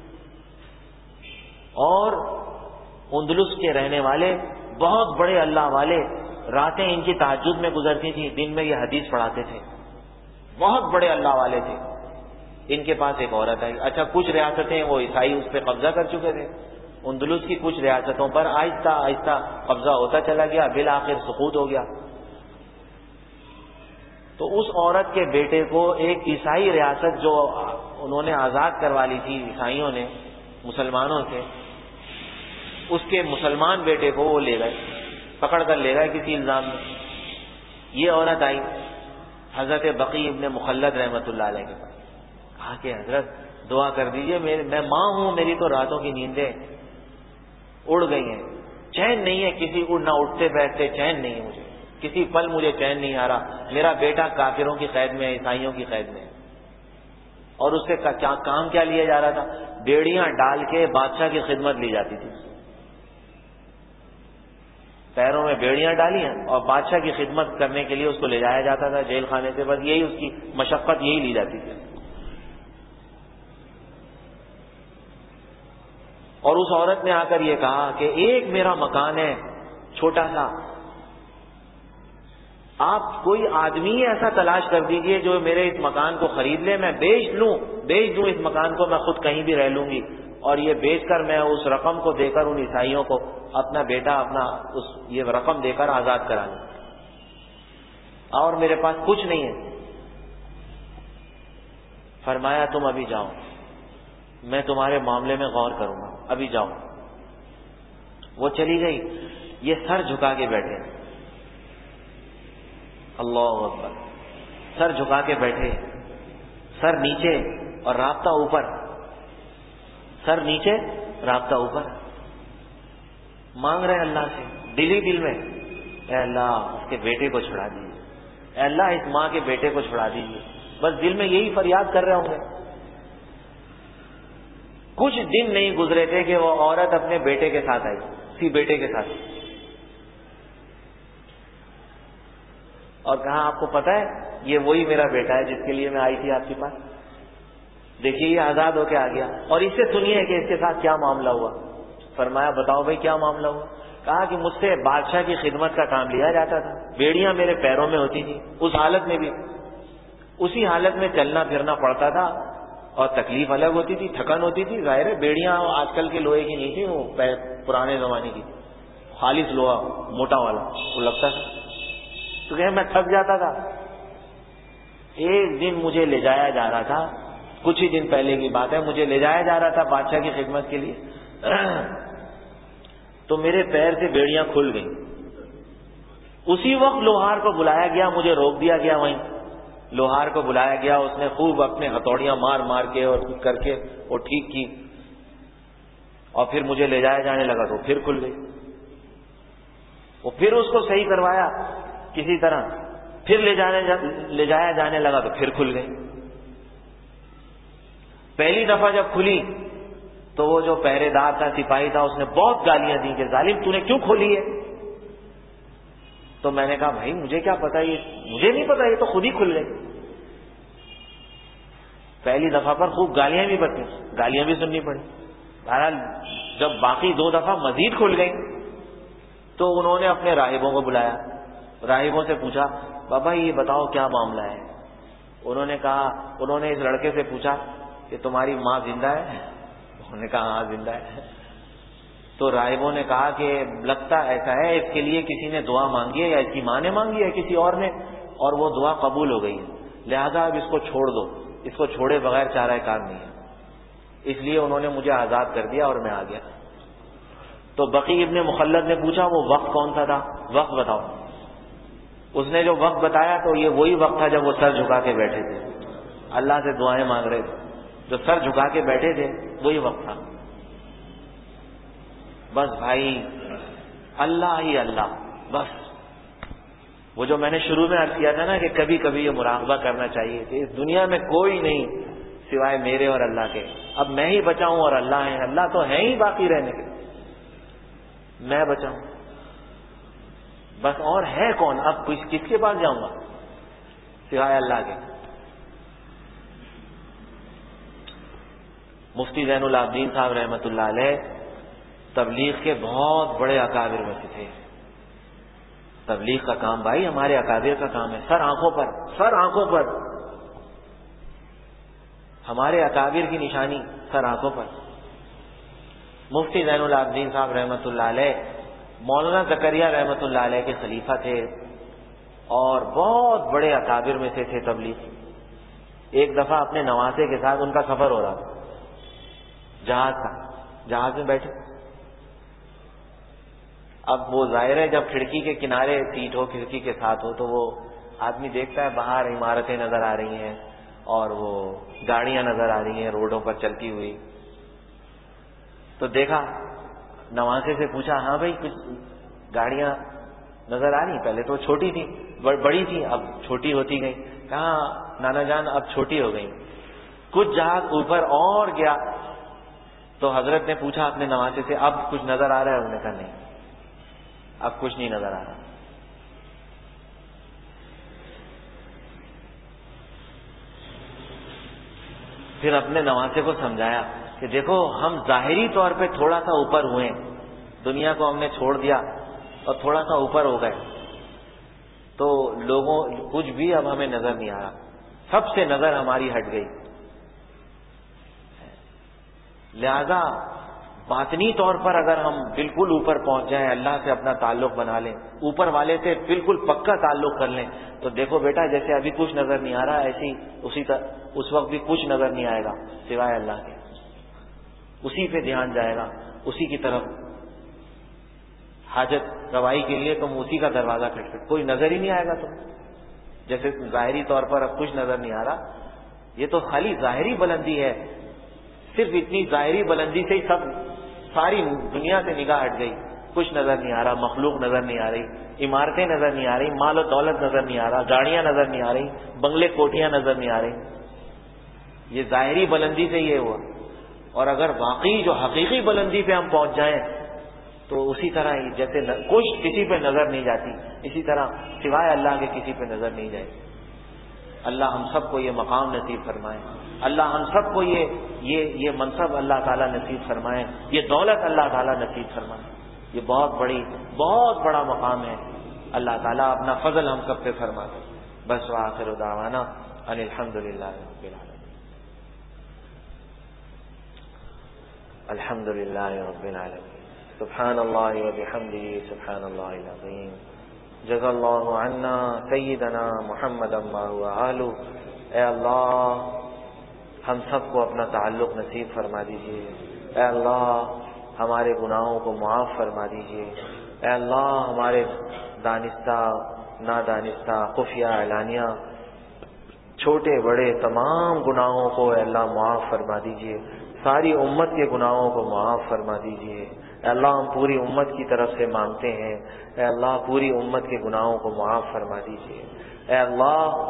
اور اندلس کے رہنے والے بہت بڑے اللہ والے، راتیں ان کی تہجد میں گزرتی تھی، دن میں یہ حدیث پڑھاتے تھے، بہت بڑے اللہ والے تھے۔ ان کے پاس ایک عورت آئی، اچھا کچھ ریاستیں وہ عیسائی اس پہ قبضہ کر چکے تھے، اندلس کی کچھ ریاستوں پر آہستہ آہستہ قبضہ ہوتا چلا گیا، بالآخر سقوط ہو گیا۔ تو اس عورت کے بیٹے کو ایک عیسائی ریاست جو انہوں نے آزاد کروا لی تھی عیسائیوں نے مسلمانوں سے، اس کے مسلمان بیٹے کو وہ لے گئے، پکڑ کر لے گئے کسی الزام میں۔ یہ عورت آئی حضرت بقی ابن مخلد رحمت اللہ علیہ کے پاس، کہا کہ حضرت دعا کر دیجئے، میں ماں ہوں، میری تو راتوں کی نیندیں اڑ گئی ہیں، چین نہیں ہے کسی کو، نہ اٹھتے بیٹھتے چین نہیں ہے مجھے، کسی پل مجھے چین نہیں آ رہا، میرا بیٹا کافروں کی قید میں ہے، عیسائیوں کی قید میں ہے، اور اس سے کام کیا لیا جا رہا تھا، بیڑیاں ڈال کے بادشاہ کی خدمت لی جاتی تھی، پیروں میں بیڑیاں ڈالی ہیں اور بادشاہ کی خدمت کرنے کے لیے اس کو لے جایا جاتا تھا جیل خانے سے، بس یہی اس کی مشقت یہی لی جاتی تھی۔ اور اس عورت نے آ کر یہ کہا کہ ایک میرا مکان ہے چھوٹا سا، آپ کوئی آدمی ایسا تلاش کر دیجئے جو میرے اس مکان کو خرید لے، میں بیچ لوں بیچ دوں اس مکان کو، میں خود کہیں بھی رہ لوں گی، اور یہ بیچ کر میں اس رقم کو دے کر ان عیسائیوں کو اپنا بیٹا اپنا اس یہ رقم دے کر آزاد کرا لوں، اور میرے پاس کچھ نہیں ہے۔ فرمایا تم ابھی جاؤ، میں تمہارے معاملے میں غور کروں گا، ابھی جاؤ۔ وہ چلی گئی، یہ سر جھکا کے بیٹھے، اللہ اکبر، سر جھکا کے بیٹھے، سر نیچے اور رابطہ اوپر، سر نیچے رابطہ اوپر، مانگ رہے اللہ سے دل ہی دل میں، اے اللہ اس کے بیٹے کو چھڑا دیجیے، اے اللہ اس ماں کے بیٹے کو چھڑا دیجیے، بس دل میں یہی فریاد کر رہے ہوں گے۔ کچھ دن نہیں گزرے تھے کہ وہ عورت اپنے بیٹے کے ساتھ آئی، اسی بیٹے کے ساتھ، اور کہا آپ کو پتا ہے یہ وہی میرا بیٹا ہے جس کے لیے میں آئی تھی آپ کے پاس، دیکھیے یہ آزاد ہو کے آ گیا، اور اس سے سنیے کہ اس کے ساتھ کیا معاملہ ہوا۔ فرمایا بتاؤ بھائی کیا معاملہ ہوا؟ کہا کہ مجھ سے بادشاہ کی خدمت کا کام لیا جاتا تھا، بیڑیاں میرے پیروں میں ہوتی تھی، اس حالت میں بھی اسی حالت میں چلنا پھرنا پڑتا تھا، اور تکلیف الگ ہوتی تھی، تھکن ہوتی تھی، ظاہر ہے بیڑیاں آج کل کے لوہے کی نہیں تھی، وہ پرانے زمانے کی خالص لوہا موٹا والا وہ لگتا تھا، تو کہ میں تھک جاتا تھا۔ ایک دن مجھے لے جایا جا رہا تھا، کچھ ہی دن پہلے کی بات ہے، مجھے لے جایا جا رہا تھا بادشاہ کی خدمت کے لیے، تو میرے پیر سے بیڑیاں کھل گئیں، اسی وقت لوہار کو بلایا گیا، مجھے روک دیا گیا وہیں، لوہار کو بلایا گیا، اس نے خوب اپنے ہتھوڑیاں مار مار کے اور کر کے وہ ٹھیک کی، اور پھر مجھے لے جایا جانے لگا تو پھر کھل گئی، وہ پھر اس کو صحیح کروایا کسی طرح، پھر لے جانے لے جایا جانے لگا تو پھر کھل گئی۔ پہلی دفعہ جب کھلی تو وہ جو پہرے دار تھا، سپاہی تھا، اس نے بہت گالیاں دی کہ ظالم تو نے کیوں کھولی ہے؟ تو میں نے کہا بھائی مجھے کیا پتا، یہ مجھے نہیں پتا، یہ تو خود ہی کھل گئی۔ پہلی دفعہ پر خوب گالیاں بھی بکی، گالیاں بھی سننی پڑی۔ بہرحال جب باقی دو دفعہ مزید کھل گئی تو انہوں نے اپنے راہبوں کو بلایا، راہبوں سے پوچھا بابا یہ بتاؤ کیا معاملہ ہے؟ انہوں نے کہا، انہوں نے اس لڑکے سے پوچھا کہ تمہاری ماں زندہ ہے؟ انہوں نے کہا ہاں زندہ ہے۔ تو راہبوں نے کہا کہ لگتا ایسا ہے اس کے لیے کسی نے دعا مانگی ہے، یا اس کی ماں نے مانگی ہے کسی اور نے، اور وہ دعا قبول ہو گئی ہے، لہذا اب اس کو چھوڑ دو، اس کو چھوڑے بغیر چارہ کار نہیں ہے۔ اس لیے انہوں نے مجھے آزاد کر دیا اور میں آ گیا۔ تو بقی ابن مخلد نے پوچھا وہ وقت کون سا تھا؟ وقت بتاؤ۔ اس نے جو وقت بتایا تو یہ وہی وقت تھا جب وہ سر جھکا کے بیٹھے تھے، اللہ سے دعائیں مانگ رہے تھے، جو سر جھکا کے بیٹھے تھے وہی وقت تھا۔ بس بھائی اللہ ہی اللہ، بس وہ جو میں نے شروع میں عرض کیا تھا نا کہ کبھی کبھی یہ مراقبہ کرنا چاہیے کہ اس دنیا میں کوئی نہیں سوائے میرے اور اللہ کے، اب میں ہی بچاؤں اور اللہ ہے، اللہ تو ہے ہی باقی رہنے کے، میں بچاؤں بس، اور ہے کون؟ اب کس کس کے پاس جاؤں گا سوائے اللہ کے؟ مفتی زین العابدین صاحب رحمۃ اللہ علیہ تبلیغ کے بہت بڑے اکابر میں سے تھے۔ تبلیغ کا کام بھائی ہمارے اکابر کا کام ہے، سر آنکھوں پر، سر آنکھوں پر، ہمارے اکابر کی نشانی سر آنکھوں پر۔ مفتی زین العابدین صاحب رحمۃ اللہ علیہ مولانا زکریا رحمۃ اللہ علیہ کے خلیفہ تھے اور بہت بڑے اکابر میں سے تھے تبلیغ۔ ایک دفعہ اپنے نواسے کے ساتھ ان کا سفر ہو رہا تھا، جہاز تھا، جہاز میں بیٹھے، اب وہ ظاہر ہے جب کھڑکی کے کنارے سیٹ ہو، کھڑکی کے ساتھ ہو، تو وہ آدمی دیکھتا ہے باہر عمارتیں نظر آ رہی ہیں اور وہ گاڑیاں نظر آ رہی ہیں روڈوں پر چلتی ہوئی۔ تو دیکھا، نواسے سے پوچھا ہاں بھائی کچھ گاڑیاں نظر آ رہی؟ پہلے تو چھوٹی تھی، بڑی تھی، اب چھوٹی ہوتی گئی۔ کہاں نانا جان اب چھوٹی ہو گئی۔ کچھ جہاز اوپر اور گیا تو حضرت نے پوچھا اپنے نواسے سے اب کچھ نظر آ رہا ہے؟ انہوں نے کہا نہیں، اب کچھ نہیں نظر آ رہا۔ پھر اپنے نواسے کو سمجھایا کہ دیکھو ہم ظاہری طور پہ تھوڑا سا اوپر ہوئے، دنیا کو ہم نے چھوڑ دیا اور تھوڑا سا اوپر ہو گئے، تو لوگوں کچھ بھی اب ہمیں نظر نہیں آ رہا، سب سے نظر ہماری ہٹ گئی۔ لہذا باطنی طور پر اگر ہم بالکل اوپر پہنچ جائیں، اللہ سے اپنا تعلق بنا لیں، اوپر والے سے بالکل پکا تعلق کر لیں، تو دیکھو بیٹا جیسے ابھی کچھ نظر نہیں آ رہا، ایسی اسی طرح اس وقت بھی کچھ نظر نہیں آئے گا سوائے اللہ کے، اسی پہ دھیان جائے گا، اسی کی طرف حاجت روائی کے لیے تم اسی کا دروازہ کھٹکھٹ، کوئی نظر ہی نہیں آئے گا تم، جیسے ظاہری طور پر اب کچھ نظر نہیں آ رہا، یہ تو خالی ظاہری بلندی ہے، صرف اتنی ظاہری بلندی سے ہی سب ساری دنیا سے نگاہ ہٹ گئی، کچھ نظر نہیں آ رہا، مخلوق نظر نہیں آ رہی، عمارتیں نظر نہیں آ رہی، مال و دولت نظر نہیں آ رہا، گاڑیاں نظر نہیں آ رہی، بنگلے کوٹیاں نظر نہیں آ رہی، یہ ظاہری بلندی سے یہ ہوا۔ اور اگر واقعی جو حقیقی بلندی پہ ہم پہنچ جائیں تو اسی طرح ہی جیسے کچھ کسی پہ نظر نہیں جاتی، اسی طرح سوائے اللہ کے کسی پہ نظر نہیں جائے۔ اللہ ہم سب کو یہ مقام نصیب فرمائے، اللہ ہم سب کو یہ یہ یہ منصب اللہ تعالیٰ نصیب فرمائے، یہ دولت اللہ تعالیٰ نصیب فرمائے، یہ بہت بڑی بہت بڑا مقام ہے، اللہ تعالیٰ اپنا فضل ہم سب پہ فرما دے۔ بس وآخر دعوانا ان الحمد للہ رب العالمین، الحمد للہ رب العالمین، سبحان اللہ وبحمدہ، سبحان اللہ العظیم، جزا اللہ عنا سیدنا محمد ما هو آلہ۔ اے اللہ ہم سب کو اپنا تعلق نصیب فرما دیجئے، اے اللہ ہمارے گناہوں کو معاف فرما دیجئے، اے اللہ ہمارے دانستہ نادانستہ خفیہ اعلانیہ چھوٹے بڑے تمام گناہوں کو اے اللہ معاف فرما دیجئے، ساری امت کے گناہوں کو معاف فرما دیجئے۔ اے اللہ ہم پوری امت کی طرف سے مانگتے ہیں، اے اللہ پوری امت کے گناہوں کو معاف فرما دیجئے۔ اے اللہ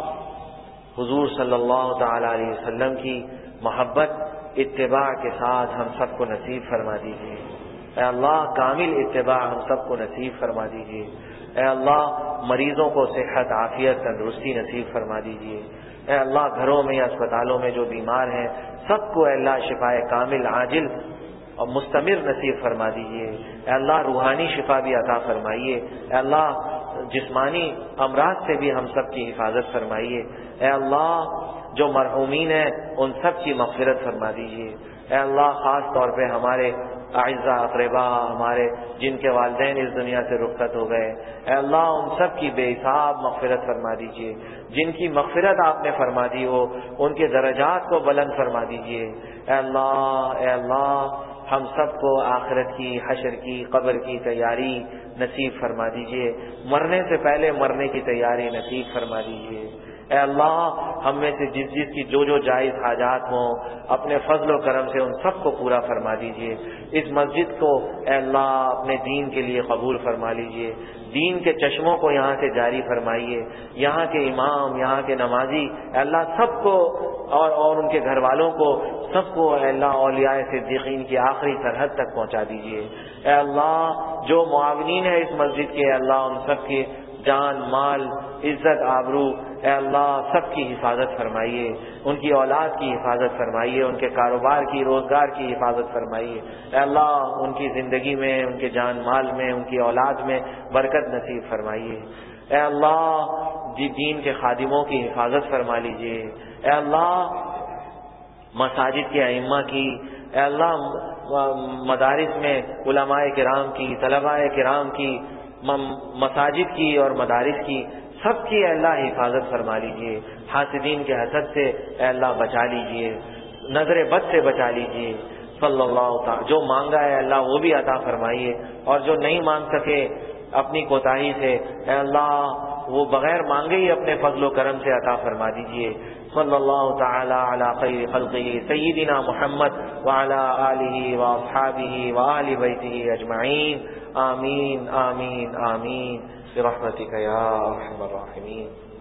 حضور صلی اللہ تعالی علیہ وسلم کی محبت اتباع کے ساتھ ہم سب کو نصیب فرما دیجئے۔ اے اللہ کامل اتباع ہم سب کو نصیب فرما دیجئے۔ اے اللہ مریضوں کو صحت عافیت تندرستی نصیب فرما دیجئے۔ اے اللہ گھروں میں یا اسپتالوں میں جو بیمار ہیں سب کو اے اللہ شفائے کامل عاجل اور مستمر نصیب فرما دیجئے۔ اے اللہ روحانی شفا بھی عطا فرمائیے۔ اے اللہ جسمانی امراض سے بھی ہم سب کی حفاظت فرمائیے۔ اے اللہ جو مرحومین ہیں ان سب کی مغفرت فرما دیجئے۔ اے اللہ خاص طور پہ ہمارے اعزاء اقربا ہمارے جن کے والدین اس دنیا سے رخصت ہو گئے، اے اللہ ان سب کی بے حساب مغفرت فرما دیجئے۔ جن کی مغفرت آپ نے فرما دی ہو ان کے درجات کو بلند فرما دیجئے۔ اے اللہ اے اللہ ہم سب کو آخرت کی حشر کی قبر کی تیاری نصیب فرما دیجئے، مرنے سے پہلے مرنے کی تیاری نصیب فرما دیجئے۔ اے اللہ ہم میں سے جس جس کی جو جو جائز حاجات ہوں اپنے فضل و کرم سے ان سب کو پورا فرما دیجئے۔ اس مسجد کو اے اللہ اپنے دین کے لیے قبول فرما لیجئے، دین کے چشموں کو یہاں سے جاری فرمائیے، یہاں کے امام یہاں کے نمازی اے اللہ سب کو اور اور ان کے گھر والوں کو سب کو اے اللہ اولیاء صدیقین کی آخری سرحد تک پہنچا دیجئے۔ اے اللہ جو معاونین ہیں اس مسجد کے اے اللہ ان سب کے جان مال عزت آبرو اے اللہ سب کی حفاظت فرمائیے، ان کی اولاد کی حفاظت فرمائیے، ان کے کاروبار کی روزگار کی حفاظت فرمائیے۔ اے اللہ ان کی زندگی میں ان کے جان مال میں ان کی اولاد میں برکت نصیب فرمائیے۔ اے اللہ جی دین کے خادموں کی حفاظت فرما لیجئے۔ اے اللہ مساجد کے ائمہ کی اے اللہ مدارس میں علماء کرام کی طلباء کرام کی مساجد کی اور مدارس کی سب کی اے اللہ حفاظت فرما لیجئے، حاسدین کے حسد سے اے اللہ بچا لیجئے، نظر بد سے بچا لیجئے۔ صلی اللہ تعالی جو مانگا ہے اللہ وہ بھی عطا فرمائیے، اور جو نہیں مانگ سکے اپنی کوتاہی سے اے اللہ وہ بغیر مانگے ہی اپنے فضل و کرم سے عطا فرما دیجئے۔ صلی اللہ تعالی علی خیر خلقہ سیدنا محمد وعلی آلہ واصحابہ وآل بیتہ اجمعین، آمین آمین آمین برحمتک یا ارحم الراحمین۔